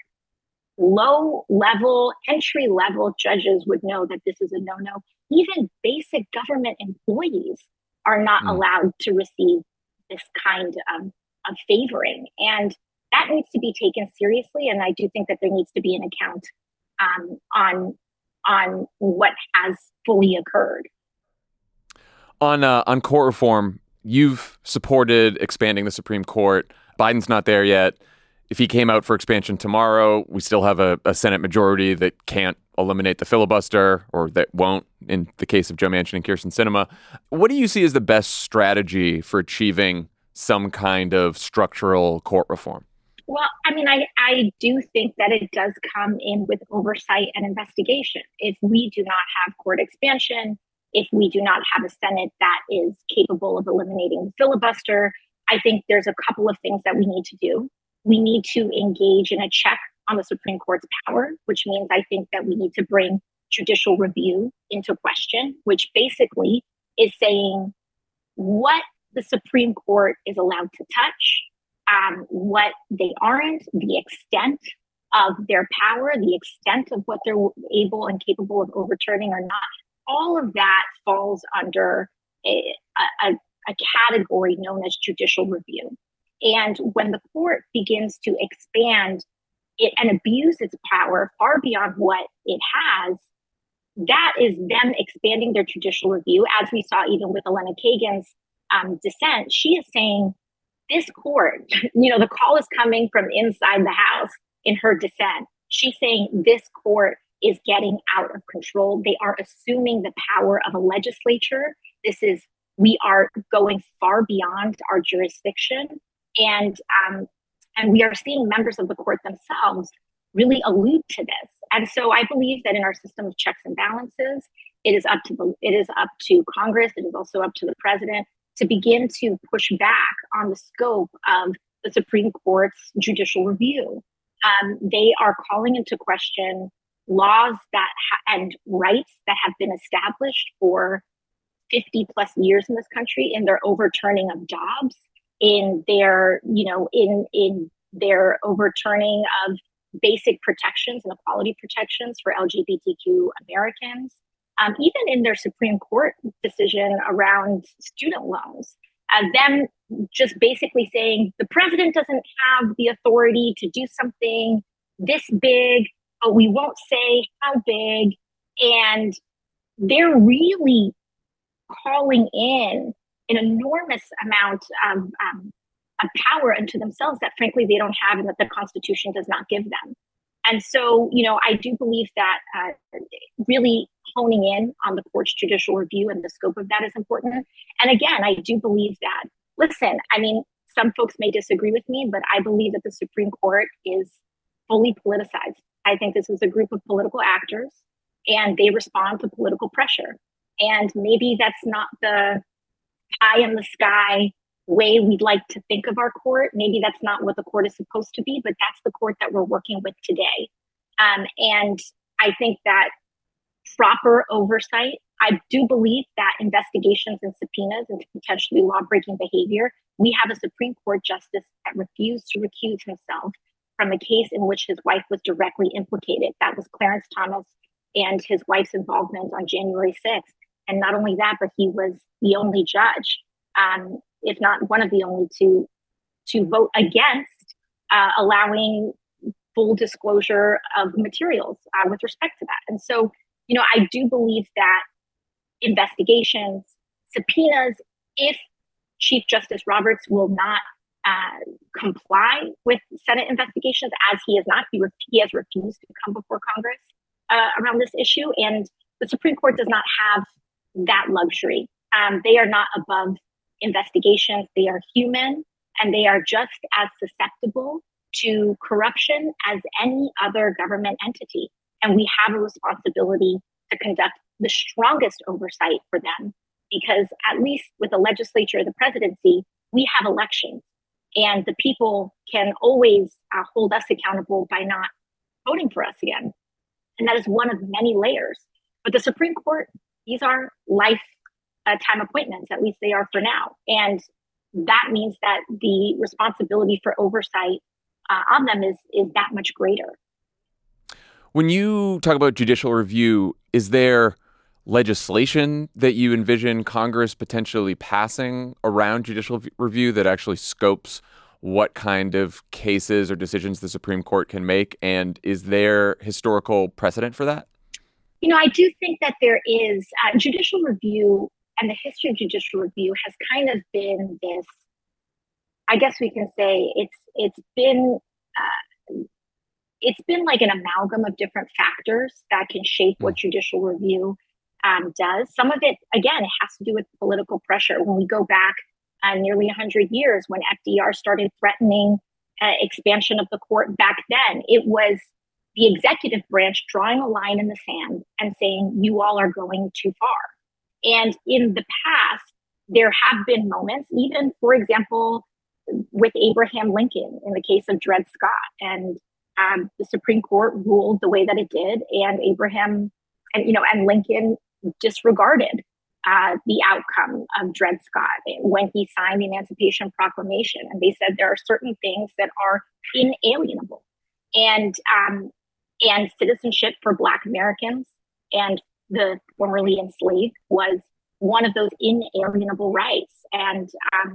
low-level, entry-level judges would know that this is a no-no. Even basic government employees are not allowed to receive this kind of favoring. And that needs to be taken seriously. And I do think that there needs to be an account on what has fully occurred. On court reform, you've supported expanding the Supreme Court. Biden's not there yet. If he came out for expansion tomorrow, we still have a Senate majority that can't eliminate the filibuster, or that won't in the case of Joe Manchin and Kyrsten Sinema. What do you see as the best strategy for achieving some kind of structural court reform? Well, I mean, I do think that it does come in with oversight and investigation. If we do not have court expansion, if we do not have a Senate that is capable of eliminating the filibuster, I think there's a couple of things that we need to do. We need to engage in a check on the Supreme Court's power, which means I think that we need to bring judicial review into question, which basically is saying what the Supreme Court is allowed to touch, what they aren't, the extent of their power, the extent of what they're able and capable of overturning or not. All of that falls under a category known as judicial review. And when the court begins to expand it and abuse its power far beyond what it has, that is them expanding their judicial review. As we saw even with Elena Kagan's dissent, she is saying this court, the call is coming from inside the House in her dissent. She's saying this court is getting out of control. They are assuming the power of a legislature. We are going far beyond our jurisdiction. And we are seeing members of the court themselves really allude to this. And so I believe that in our system of checks and balances, it is up to Congress. It is also up to the president to begin to push back on the scope of the Supreme Court's judicial review. They are calling into question laws and rights that have been established for 50 plus years in this country, in their overturning of Dobbs, in their overturning of basic protections and equality protections for LGBTQ Americans, even in their Supreme Court decision around student loans, them just basically saying the president doesn't have the authority to do something this big, but we won't say how big. And they're really calling in an enormous amount of power into themselves that, frankly, they don't have and that the Constitution does not give them. And so, I do believe that really honing in on the court's judicial review and the scope of that is important. And again, I do believe that, some folks may disagree with me, but I believe that the Supreme Court is fully politicized. I think this is a group of political actors, and they respond to political pressure. And maybe that's not the pie in the sky way we'd like to think of our court. Maybe that's not what the court is supposed to be, but that's the court that we're working with today. And I think that proper oversight, I do believe that investigations and subpoenas into potentially law-breaking behavior, we have a Supreme Court justice that refused to recuse himself from a case in which his wife was directly implicated. That was Clarence Thomas and his wife's involvement on January 6th. And not only that, but he was the only judge, if not one of the only to vote against allowing full disclosure of materials with respect to that. And so, I do believe that investigations, subpoenas, if Chief Justice Roberts will not comply with Senate investigations, as he has not, he has refused to come before Congress around this issue. And the Supreme Court does not have that luxury. They are not above investigations. They are human, and they are just as susceptible to corruption as any other government entity. And we have a responsibility to conduct the strongest oversight for them, because at least with the legislature, the presidency, we have elections, and the people can always hold us accountable by not voting for us again. And that is one of many layers. But the Supreme Court, these are lifetime appointments, at least they are for now. And that means that the responsibility for oversight on them is that much greater. When you talk about judicial review, is there legislation that you envision Congress potentially passing around judicial review that actually scopes what kind of cases or decisions the Supreme Court can make? And is there historical precedent for that? I do think that there is judicial review, and the history of judicial review has kind of been this, I guess we can say it's been like an amalgam of different factors that can shape what judicial review does. Some of it, again, it has to do with political pressure. When we go back nearly 100 years, when FDR started threatening expansion of the court back then, it was the executive branch drawing a line in the sand and saying, you all are going too far. And in the past, there have been moments, even, for example, with Abraham Lincoln in the case of Dred Scott, and the Supreme Court ruled the way that it did, and Lincoln disregarded the outcome of Dred Scott when he signed the Emancipation Proclamation. And they said there are certain things that are inalienable, and citizenship for Black Americans and the formerly enslaved was one of those inalienable rights. And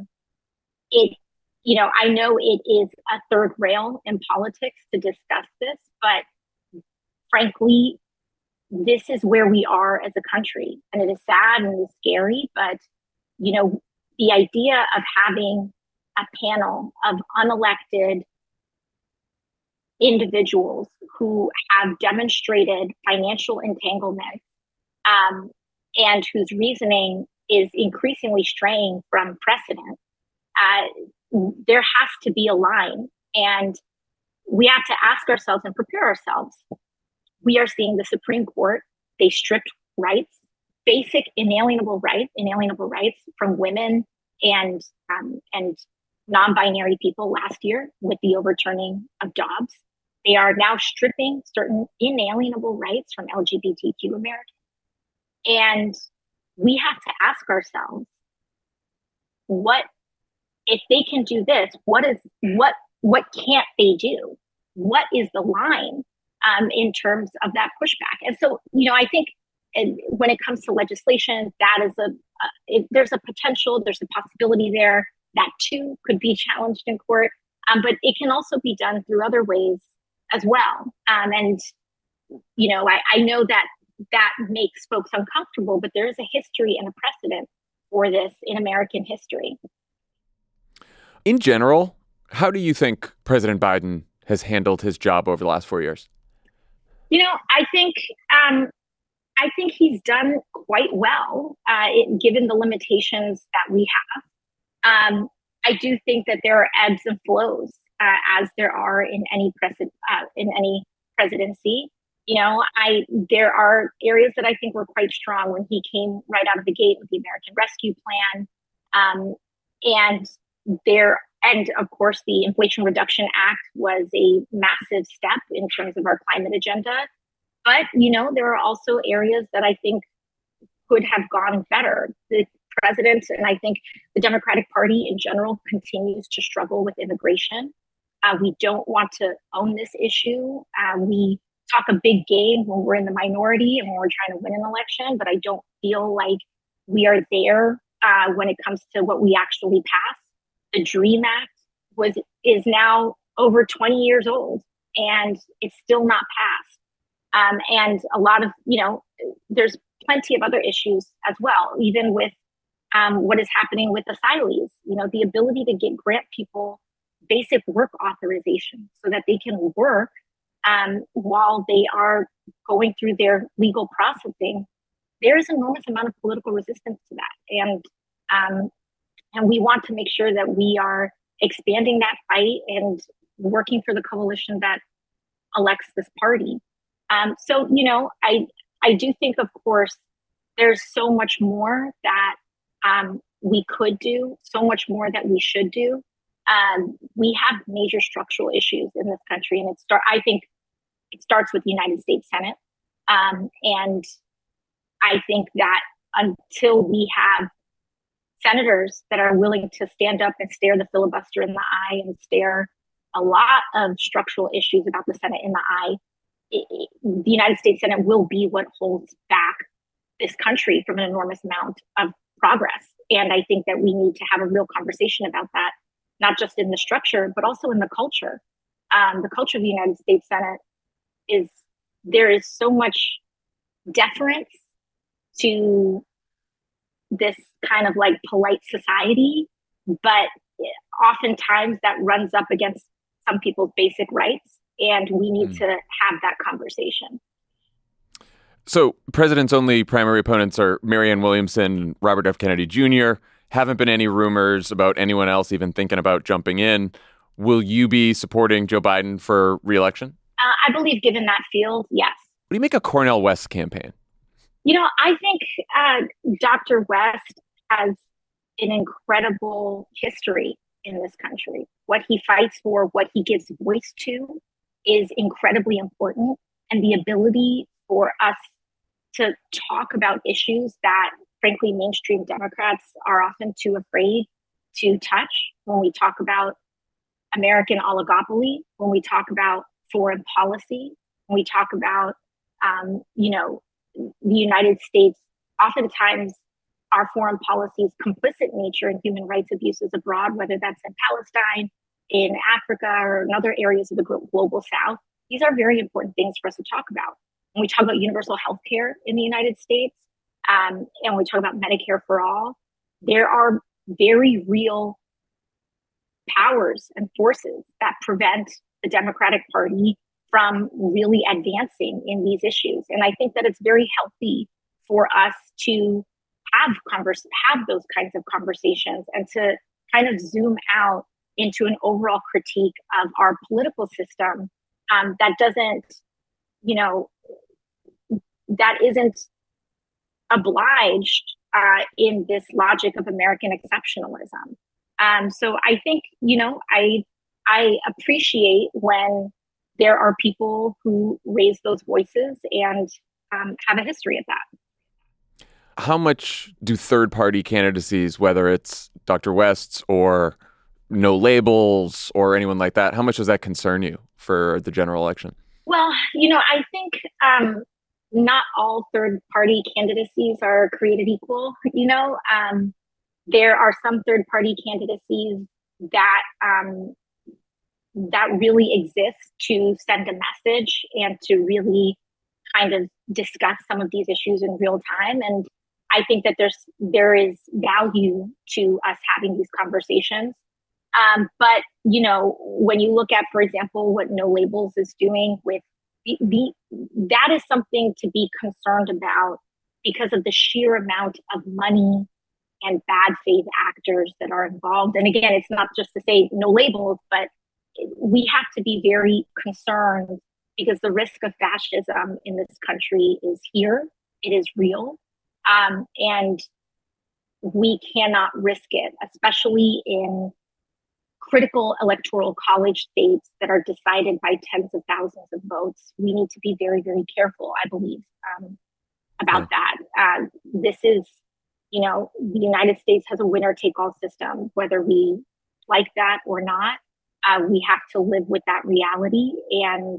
I know it is a third rail in politics to discuss this, but frankly, this is where we are as a country. And it is sad and it is scary, but, the idea of having a panel of unelected individuals who have demonstrated financial entanglement and whose reasoning is increasingly straying from precedent, there has to be a line, and we have to ask ourselves and prepare ourselves. We are seeing the Supreme Court, they stripped rights, basic inalienable rights from women and non-binary people last year with the overturning of Dobbs. They are now stripping certain inalienable rights from LGBTQ Americans. And we have to ask ourselves, what if they can do this? What can't they do? What is the line in terms of that pushback? And so, I think when it comes to legislation, that is there's a potential, there's a possibility there that too could be challenged in court, but it can also be done through other ways as well. I know that makes folks uncomfortable, but there is a history and a precedent for this in American history. In general, how do you think President Biden has handled his job over the last 4 years? I think he's done quite well, given the limitations that we have. I do think that there are ebbs and flows, as there are in any presidency. There are areas that I think were quite strong when he came right out of the gate with the American Rescue Plan, and of course, the Inflation Reduction Act was a massive step in terms of our climate agenda. But, there are also areas that I think could have gone better. The president, and I think the Democratic Party in general, continues to struggle with immigration. We don't want to own this issue. We talk a big game when we're in the minority and when we're trying to win an election, but I don't feel like we are there when it comes to what we actually pass. The DREAM Act is now over 20 years old, and it's still not passed. And a lot of, there's plenty of other issues as well, even with what is happening with asylees. The ability to grant people basic work authorization so that they can work while they are going through their legal processing. There is an enormous amount of political resistance to that. And we want to make sure that we are expanding that fight and working for the coalition that elects this party. So, I do think, of course, there's so much more that we could do, so much more that we should do. We have major structural issues in this country, and I think it starts with the United States Senate. And I think that until we have senators that are willing to stand up and stare the filibuster in the eye and stare a lot of structural issues about the Senate in the eye, the United States Senate will be what holds back this country from an enormous amount of progress. And I think that we need to have a real conversation about that not just in the structure, but also in the culture. The culture of the United States Senate there is so much deference to this kind of like polite society, but oftentimes that runs up against some people's basic rights, and we need to have that conversation. So president's only primary opponents are Marianne Williamson and Robert F. Kennedy Jr. Haven't been any rumors about anyone else even thinking about jumping in. Will you be supporting Joe Biden for re-election? I believe given that field, yes. What do you make of Cornel West's campaign? I think Dr. West has an incredible history in this country. What he fights for, what he gives voice to is incredibly important. And the ability for us to talk about issues that, frankly, mainstream Democrats are often too afraid to touch, when we talk about American oligopoly, when we talk about foreign policy, when we talk about, the United States, oftentimes our foreign policy's complicit nature in human rights abuses abroad, whether that's in Palestine, in Africa, or in other areas of the global South. These are very important things for us to talk about. When we talk about universal health care in the United States, and we talk about Medicare for all, there are very real powers and forces that prevent the Democratic Party from really advancing in these issues. And I think that it's very healthy for us to have those kinds of conversations and to kind of zoom out into an overall critique of our political system that doesn't, that isn't obliged in this logic of American exceptionalism. So I think, I appreciate when there are people who raise those voices and have a history of that. How much do third-party candidacies, whether it's Dr. West's or No Labels or anyone like that, how much does that concern you for the general election? Well, I think not all third-party candidacies are created equal. There are some third-party candidacies that really exist to send a message and to really kind of discuss some of these issues in real time. And I think that there is value to us having these conversations. But, when you look at, for example, what No Labels is doing with that is something to be concerned about because of the sheer amount of money and bad faith actors that are involved. And again, it's not just to say no labels, but we have to be very concerned because the risk of fascism in this country is here. It is real. And we cannot risk it, especially in critical electoral college states that are decided by tens of thousands of votes. We need to be very, very careful, I believe, about that. This is, the United States has a winner-take-all system, whether we like that or not. We have to live with that reality, and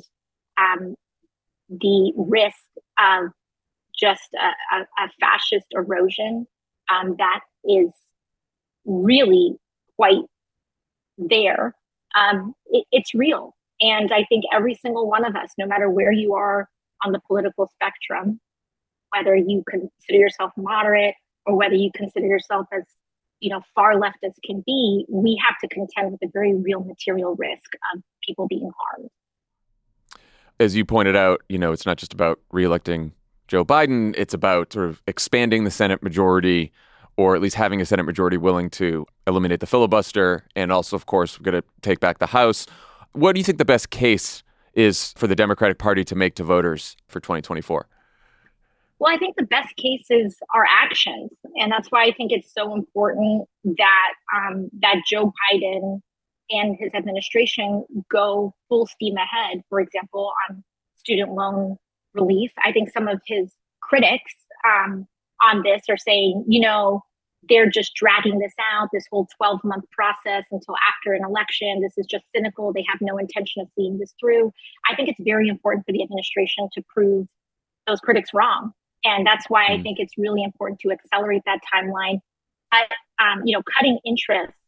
the risk of just a fascist erosion that is really quite there. It's real. And I think every single one of us, no matter where you are on the political spectrum, whether you consider yourself moderate or whether you consider yourself as far left as can be, we have to contend with a very real material risk of people being harmed. As you pointed out, it's not just about reelecting Joe Biden. It's about sort of expanding the Senate majority, or at least having a Senate majority willing to eliminate the filibuster. And also, of course, we're going to take back the House. What do you think the best case is for the Democratic Party to make to voters for 2024? Well, I think the best cases are actions. And that's why I think it's so important that Joe Biden and his administration go full steam ahead, for example, on student loan relief. I think some of his critics on this are saying, they're just dragging this out, this whole 12-month process until after an election. This is just cynical. They have no intention of seeing this through. I think it's very important for the administration to prove those critics wrong. And that's why I think it's really important to accelerate that timeline. Cutting interest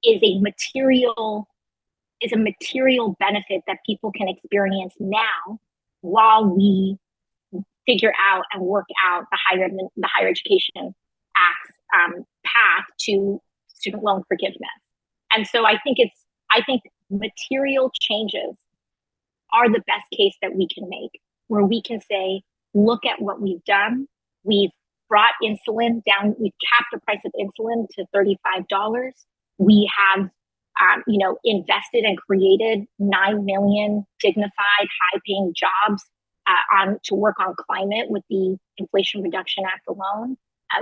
is a material benefit that people can experience now while we figure out and work out the Higher Education Act's path to student loan forgiveness. And so I think material changes are the best case that we can make, where we can say, look at what we've done. We've brought insulin down. We've capped the price of insulin to $35. We have, invested and created 9 million dignified, high-paying jobs to work on climate with the Inflation Reduction Act alone.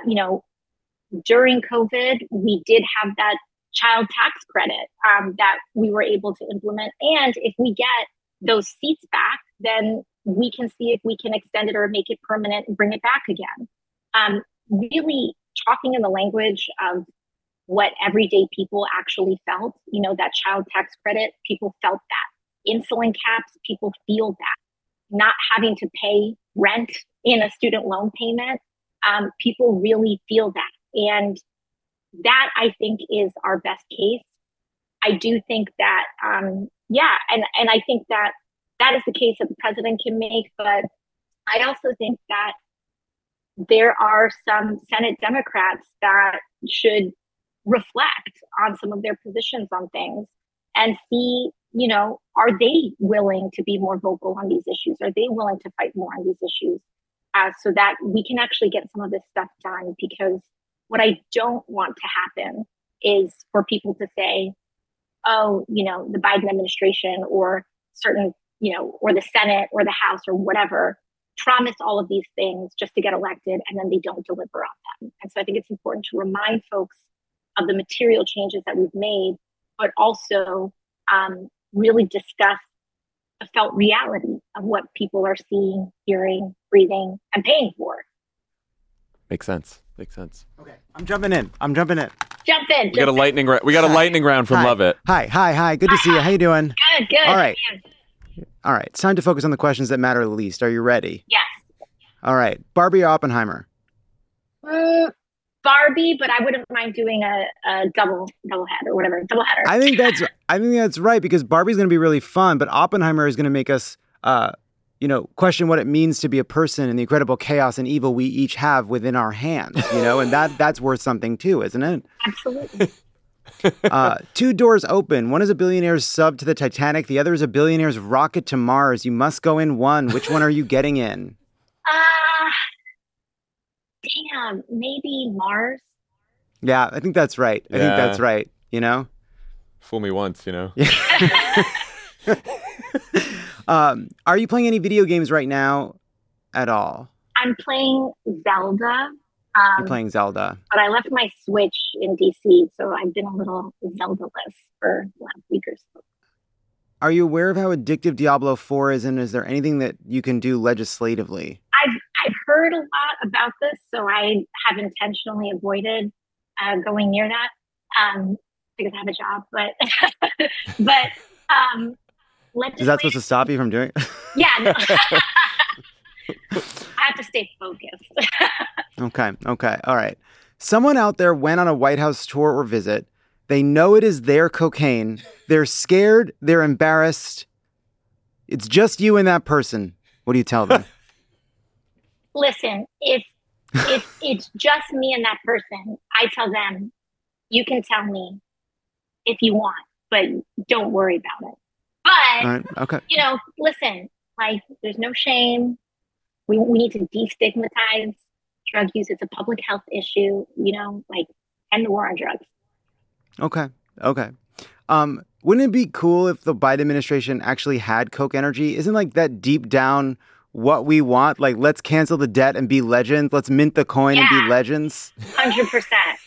During COVID, we did have that child tax credit that we were able to implement. And if we get those seats back, then we can see if we can extend it or make it permanent and bring it back again. Really talking in the language of what everyday people actually felt, that child tax credit, people felt that. Insulin caps, people feel that. Not having to pay rent in a student loan payment, people really feel that. And that, I think, is our best case. I do think that, and I think that is the case that the president can make. But I also think that there are some Senate Democrats that should reflect on some of their positions on things and see, are they willing to be more vocal on these issues? Are they willing to fight more on these issues so that we can actually get some of this stuff done? Because what I don't want to happen is for people to say, oh, the Biden administration or certain, or the Senate or the House or whatever promise all of these things just to get elected, and then they don't deliver on them. And so I think it's important to remind folks of the material changes that we've made, but also really discuss the felt reality of what people are seeing, hearing, breathing, and paying for. Makes sense. Okay, I'm jumping in. Jump in. We got a lightning round from Lovett. Hi. Good to see you. How you doing? Good. All right. It's time to focus on the questions that matter the least. Are you ready? Yes. All right. Barbie or Oppenheimer? Barbie, but I wouldn't mind doing a double head or whatever. Double header. I think that's right, because Barbie's going to be really fun, but Oppenheimer is going to make us question what it means to be a person and the incredible chaos and evil we each have within our hands, and that's worth something too, isn't it? Absolutely. Two doors open. One is a billionaire's sub to the Titanic. The other is a billionaire's rocket to Mars. You must go in one. Which one are you getting in? Damn, maybe Mars. Yeah, I think that's right. I think that's right. Fool me once, Are you playing any video games right now at all? I'm playing Zelda. You're playing Zelda. But I left my Switch in DC, so I've been a little Zelda-less for the last week or so. Are you aware of how addictive Diablo 4 is, and is there anything that you can do legislatively? I've heard a lot about this, so I have intentionally avoided going near that because I have a job. But is that supposed to stop you from doing it? Yeah. No. I have to stay focused. Okay. All right. Someone out there went on a White House tour or visit. They know it is their cocaine. They're scared. They're embarrassed. It's just you and that person. What do you tell them? Listen, if it's just me and that person, I tell them, you can tell me if you want, but don't worry about it. But, all right, okay. Listen, there's no shame. We need to destigmatize drug use. It's a public health issue, end the war on drugs. Okay. Wouldn't it be cool if the Biden administration actually had Coke Energy? Isn't that deep down what we want? Let's cancel the debt and be legends. Let's mint the coin and be legends. 100%.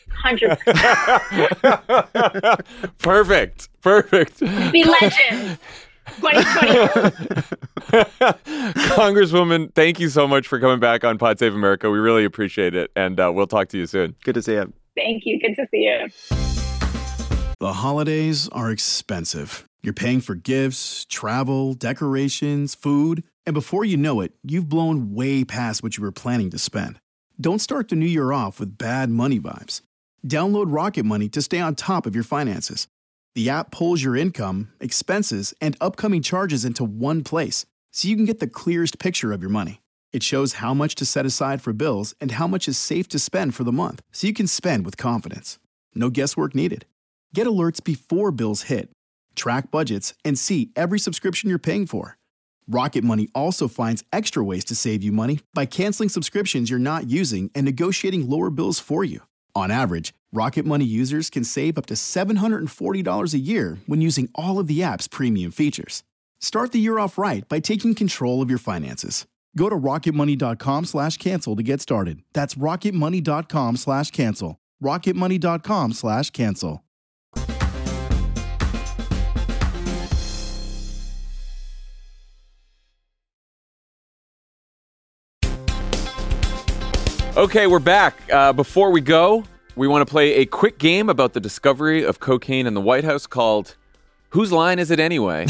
Perfect. Be legends. 2020. Congresswoman, thank you so much for coming back on Pod Save America. We really appreciate it. And we'll talk to you soon. Good to see you. Thank you. Good to see you. The holidays are expensive. You're paying for gifts, travel, decorations, food. And before you know it, you've blown way past what you were planning to spend. Don't start the new year off with bad money vibes. Download Rocket Money to stay on top of your finances. The app pulls your income, expenses, and upcoming charges into one place, so you can get the clearest picture of your money. It shows how much to set aside for bills and how much is safe to spend for the month, so you can spend with confidence. No guesswork needed. Get alerts before bills hit, track budgets, and see every subscription you're paying for. Rocket Money also finds extra ways to save you money by canceling subscriptions you're not using and negotiating lower bills for you. On average, Rocket Money users can save up to $740 a year when using all of the app's premium features. Start the year off right by taking control of your finances. Go to rocketmoney.com/cancel to get started. That's rocketmoney.com/cancel. rocketmoney.com/cancel. Okay, we're back. Before we go, we want to play a quick game about the discovery of cocaine in the White House called Whose Line Is It Anyway?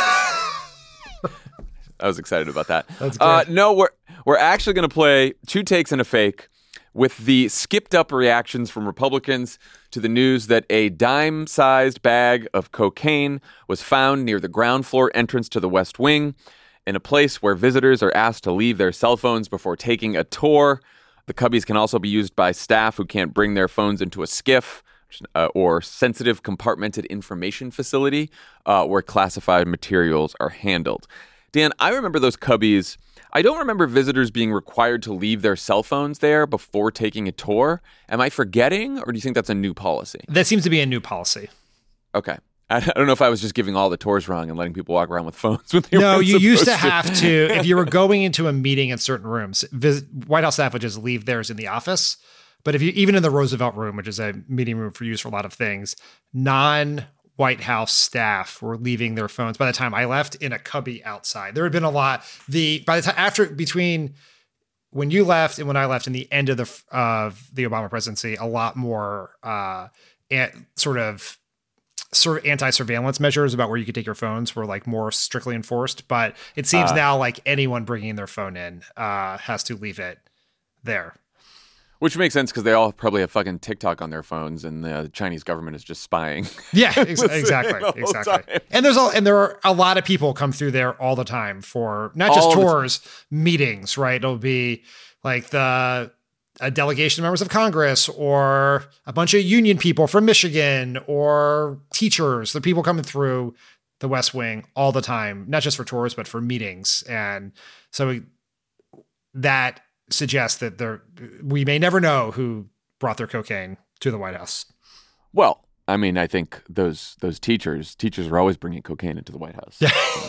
I was excited about that. That's good. No, we're actually going to play Two Takes and a Fake with the skipped-up reactions from Republicans to the news that a dime-sized bag of cocaine was found near the ground floor entrance to the West Wing in a place where visitors are asked to leave their cell phones before taking a tour. The cubbies can also be used by staff who can't bring their phones into a SCIF or sensitive compartmented information facility where classified materials are handled. Dan, I remember those cubbies. I don't remember visitors being required to leave their cell phones there before taking a tour. Am I forgetting, or do you think that's a new policy? That seems to be a new policy. Okay. I don't know if I was just giving all the tours wrong and letting people walk around with phones when they No, weren't you used to supposed have to, if you were going into a meeting in certain rooms, White House staff would just leave theirs in the office. But if you, even in the Roosevelt room, which is a meeting room for use for a lot of things, non-White House staff were leaving their phones by the time I left in a cubby outside. There had been a lot. By the time between when you left and when I left in the end of the Obama presidency, a lot more sort of anti-surveillance measures about where you could take your phones were like more strictly enforced. But it seems now like anyone bringing their phone in has to leave it there. Which makes sense because they all probably have fucking TikTok on their phones, and the Chinese government is just spying. Yeah, exactly. And there are a lot of people come through there all the time for not just tours, meetings, right? It'll be like a delegation of members of Congress or a bunch of union people from Michigan or teachers. The people coming through the West Wing all the time, not just for tours, but for meetings. And so that suggests that we may never know who brought their cocaine to the White House. Well, I mean, I think those teachers are always bringing cocaine into the White House.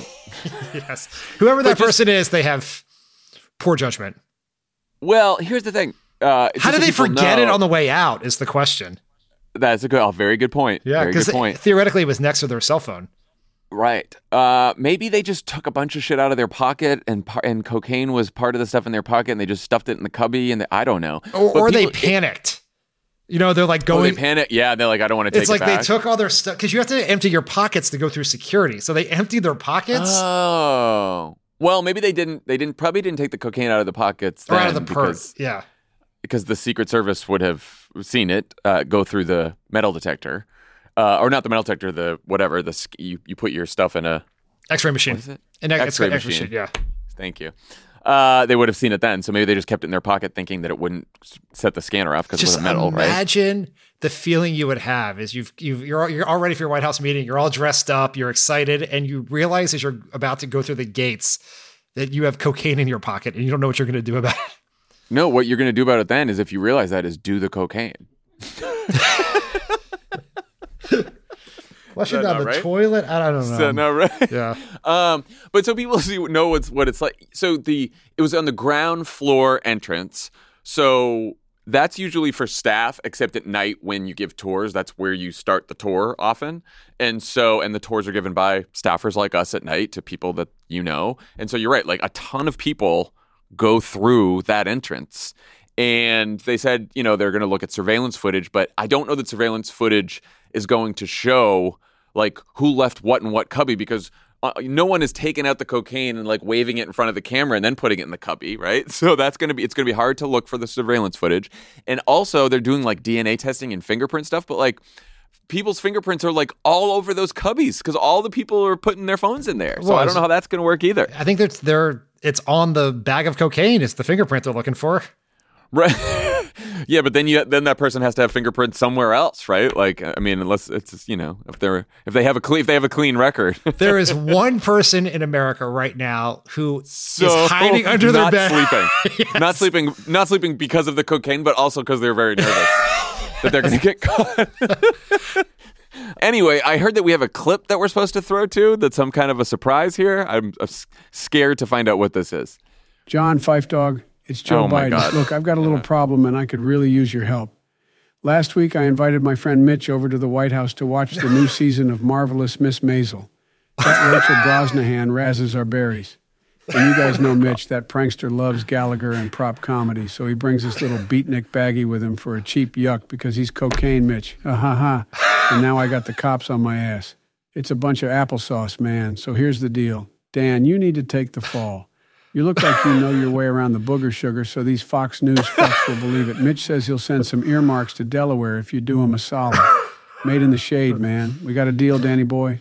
Yes. Whoever that person is, they have poor judgment. Well, here's the thing. How do they forget it on the way out is the question. That's a very good point. Yeah, because theoretically it was next to their cell phone. Right. Maybe they just took a bunch of shit out of their pocket and cocaine was part of the stuff in their pocket and they just stuffed it in the cubby and I don't know. Or they panicked. They're like going. They panic. Yeah, they're like, I don't want to take it back. It's like they took all their stuff because you have to empty your pockets to go through security. So they emptied their pockets. Oh. Well, maybe they probably didn't take the cocaine out of the pockets. Or out of the purse. Yeah. Because the Secret Service would have seen it go through the metal detector. Or not the metal detector, you put your stuff in a X-ray machine. What is it? An X-ray machine, yeah. Thank you. They would have seen it then, so maybe they just kept it in their pocket thinking that it wouldn't set the scanner off because it was metal, right? Imagine the feeling you would have is you're all ready for your White House meeting, you're all dressed up, you're excited, and you realize as you're about to go through the gates that you have cocaine in your pocket and you don't know what you're going to do about it. No, what you're going to do about it then is if you realize that is do the cocaine. Flush it down the toilet? I don't know. Is that not right? Yeah. But so people know what it's like. So it was on the ground floor entrance. So that's usually for staff, except at night when you give tours, that's where you start the tour often. And the tours are given by staffers like us at night to people that you know. And so you're right, like a ton of people go through that entrance. And they said, they're going to look at surveillance footage, but I don't know that surveillance footage is going to show like who left what in what cubby, because no one is taking out the cocaine and like waving it in front of the camera and then putting it in the cubby, right? So it's going to be hard to look for the surveillance footage. And also they're doing like DNA testing and fingerprint stuff, but like people's fingerprints are like all over those cubbies because all the people are putting their phones in there. So I don't know how that's going to work either. I think it's on the bag of cocaine. It's the fingerprint they're looking for. Right. Yeah, but then that person has to have fingerprints somewhere else, right? Like, I mean, unless it's, if they have a clean record. There is one person in America right now who is hiding under their bed. Yes. Not sleeping because of the cocaine, but also because they're very nervous that they're going to get caught. Anyway, I heard that we have a clip that we're supposed to throw to. That's some kind of a surprise here. I'm scared to find out what this is. John Fife Dog. It's Joe Biden. God. Look, I've got a little problem, and I could really use your help. Last week, I invited my friend Mitch over to the White House to watch the new season of Marvelous Miss Maisel. That Rachel Brosnahan razzes our berries. And you guys know Mitch, that prankster loves Gallagher and prop comedy, so he brings this little beatnik baggie with him for a cheap yuck because he's cocaine Mitch. Ha. And now I got the cops on my ass. It's a bunch of applesauce, man. So here's the deal. Dan, you need to take the fall. You look like you know your way around the booger sugar, so these Fox News fucks will believe it. Mitch says he'll send some earmarks to Delaware if you do him a solid. Made in the shade, man. We got a deal, Danny boy?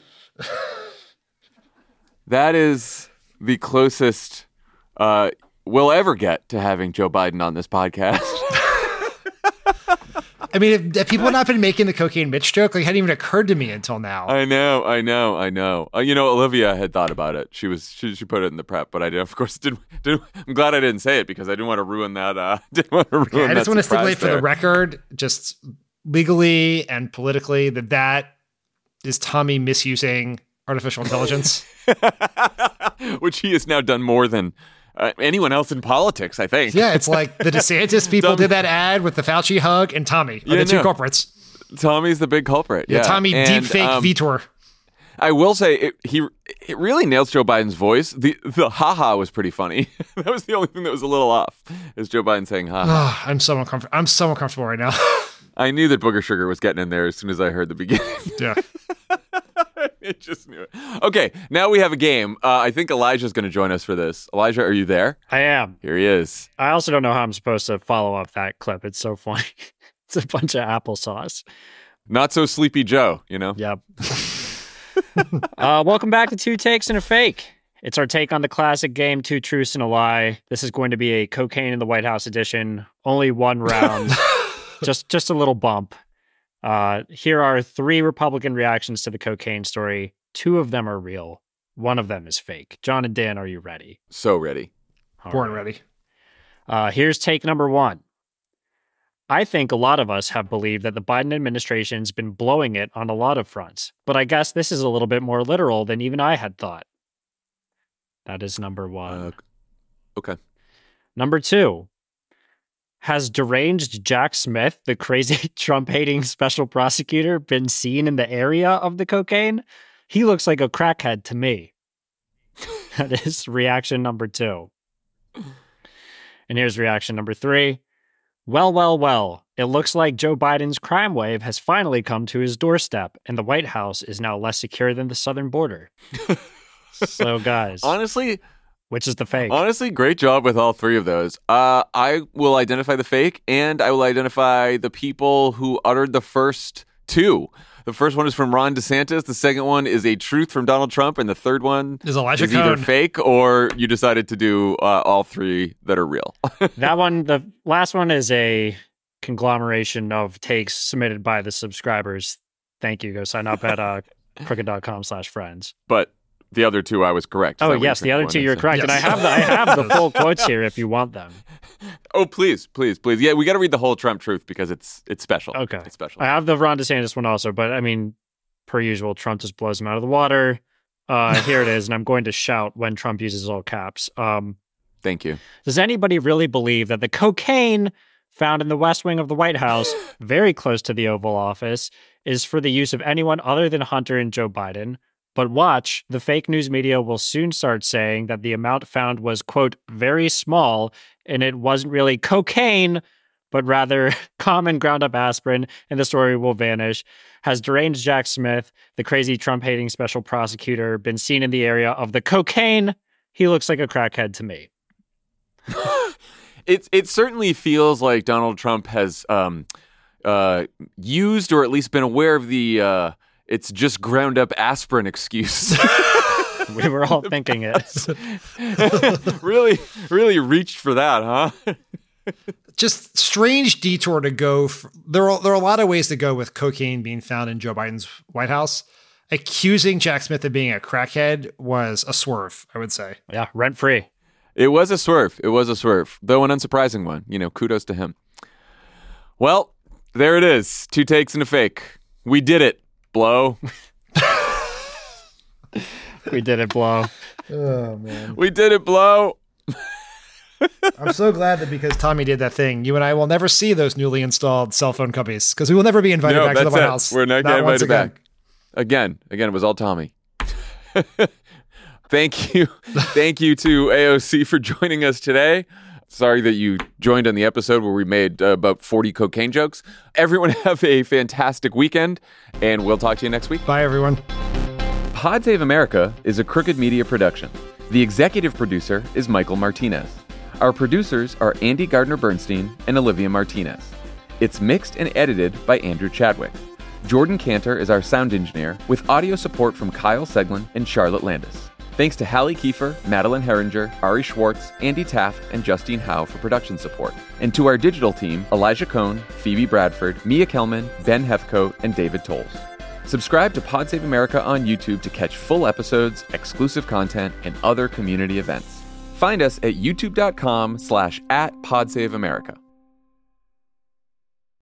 That is the closest we'll ever get to having Joe Biden on this podcast. I mean, if people had not been making the cocaine Mitch joke, like, it hadn't even occurred to me until now. I know. Olivia had thought about it. She put it in the prep, but I did, of course didn't. I'm glad I didn't say it because I didn't want to ruin that. I just want to stipulate for the record, just legally and politically, that is Tommy misusing artificial intelligence, which he has now done more than anyone else in politics, I think. Yeah, it's like the DeSantis people did that ad with the Fauci hug, and Tommy are the two culprits. Tommy's the big culprit. Yeah, Tommy deepfake Vitor. I will say it really nails Joe Biden's voice. The ha-ha was pretty funny. That was the only thing that was a little off, is Joe Biden saying ha-ha. I'm so uncomfortable right now. I knew that booger sugar was getting in there as soon as I heard the beginning. Yeah. I just knew it. Okay, now we have a game. I think Elijah's going to join us for this. Elijah, are you there? I am. Here he is. I also don't know how I'm supposed to follow up that clip. It's so funny. It's a bunch of applesauce. Not so sleepy Joe, you know? Yep. Welcome back to Two Takes and a Fake. It's our take on the classic game, Two Truths and a Lie. This is going to be a cocaine in the White House edition. Only one round. just a little bump. Here are 3 Republican reactions to the cocaine story. 2 of them are real. 1 of them is fake. John and Dan, are you ready? So ready. Born ready. Here's take number 1. I think a lot of us have believed that the Biden administration's been blowing it on a lot of fronts, but I guess this is a little bit more literal than even I had thought. That is number 1. Okay. Number 2. Has deranged Jack Smith, the crazy Trump-hating special prosecutor, been seen in the area of the cocaine? He looks like a crackhead to me. That is reaction number 2. And here's reaction number 3. Well. It looks like Joe Biden's crime wave has finally come to his doorstep, and the White House is now less secure than the southern border. So, guys. Honestly... Which is the fake? Honestly, great job with all 3 of those. I will identify the fake, and I will identify the people who uttered the first 2. The first one is from Ron DeSantis. The second one is a truth from Donald Trump, and the third one is Elijah is Cohn. Either fake or you decided to do all 3 that are real. That one, the last one, is a conglomeration of takes submitted by the subscribers. Thank you. Go sign up at crooked.com/friends. But the other 2, I was correct. Oh, yes, the other 2, you're correct. Yes. And I have the full quotes here if you want them. Oh, please. Yeah, we got to read the whole Trump truth because it's special. Okay. It's special. I have the Ron DeSantis one also, but I mean, per usual, Trump just blows him out of the water. Here it is, and I'm going to shout when Trump uses all caps. Thank you. Does anybody really believe that the cocaine found in the West Wing of the White House, very close to the Oval Office, is for the use of anyone other than Hunter and Joe Biden? But watch, the fake news media will soon start saying that the amount found was, quote, very small, and it wasn't really cocaine, but rather common ground-up aspirin, and the story will vanish. Has deranged Jack Smith, the crazy Trump-hating special prosecutor, been seen in the area of the cocaine? He looks like a crackhead to me. It certainly feels like Donald Trump has used or at least been aware of the it's just ground up aspirin excuse. We were all thinking it. Really reached for that, huh? Just strange detour to go. There are a lot of ways to go with cocaine being found in Joe Biden's White House. Accusing Jack Smith of being a crackhead was a swerve, I would say. Yeah, rent free. It was a swerve. Though an unsurprising one. Kudos to him. Well, there it is. 2 takes and a fake. We did it, Blow. We did it, Blow. Oh, man. We did it, Blow. I'm so glad that because Tommy did that thing, you and I will never see those newly installed cell phone companies because we will never be invited back to the White House. We're not getting invited back. Again, it was all Tommy. Thank you to AOC for joining us today. Sorry that you joined on the episode where we made about 40 cocaine jokes. Everyone have a fantastic weekend, and we'll talk to you next week. Bye, everyone. Pod Save America is a Crooked Media production. The executive producer is Michael Martinez. Our producers are Andy Gardner-Bernstein and Olivia Martinez. It's mixed and edited by Andrew Chadwick. Jordan Cantor is our sound engineer, with audio support from Kyle Seglin and Charlotte Landis. Thanks to Hallie Kiefer, Madeline Herringer, Ari Schwartz, Andy Taft, and Justine Howe for production support. And to our digital team, Elijah Cohn, Phoebe Bradford, Mia Kelman, Ben Hefcoat, and David Tolles. Subscribe to Pod Save America on YouTube to catch full episodes, exclusive content, and other community events. Find us at youtube.com/@PodSaveAmerica.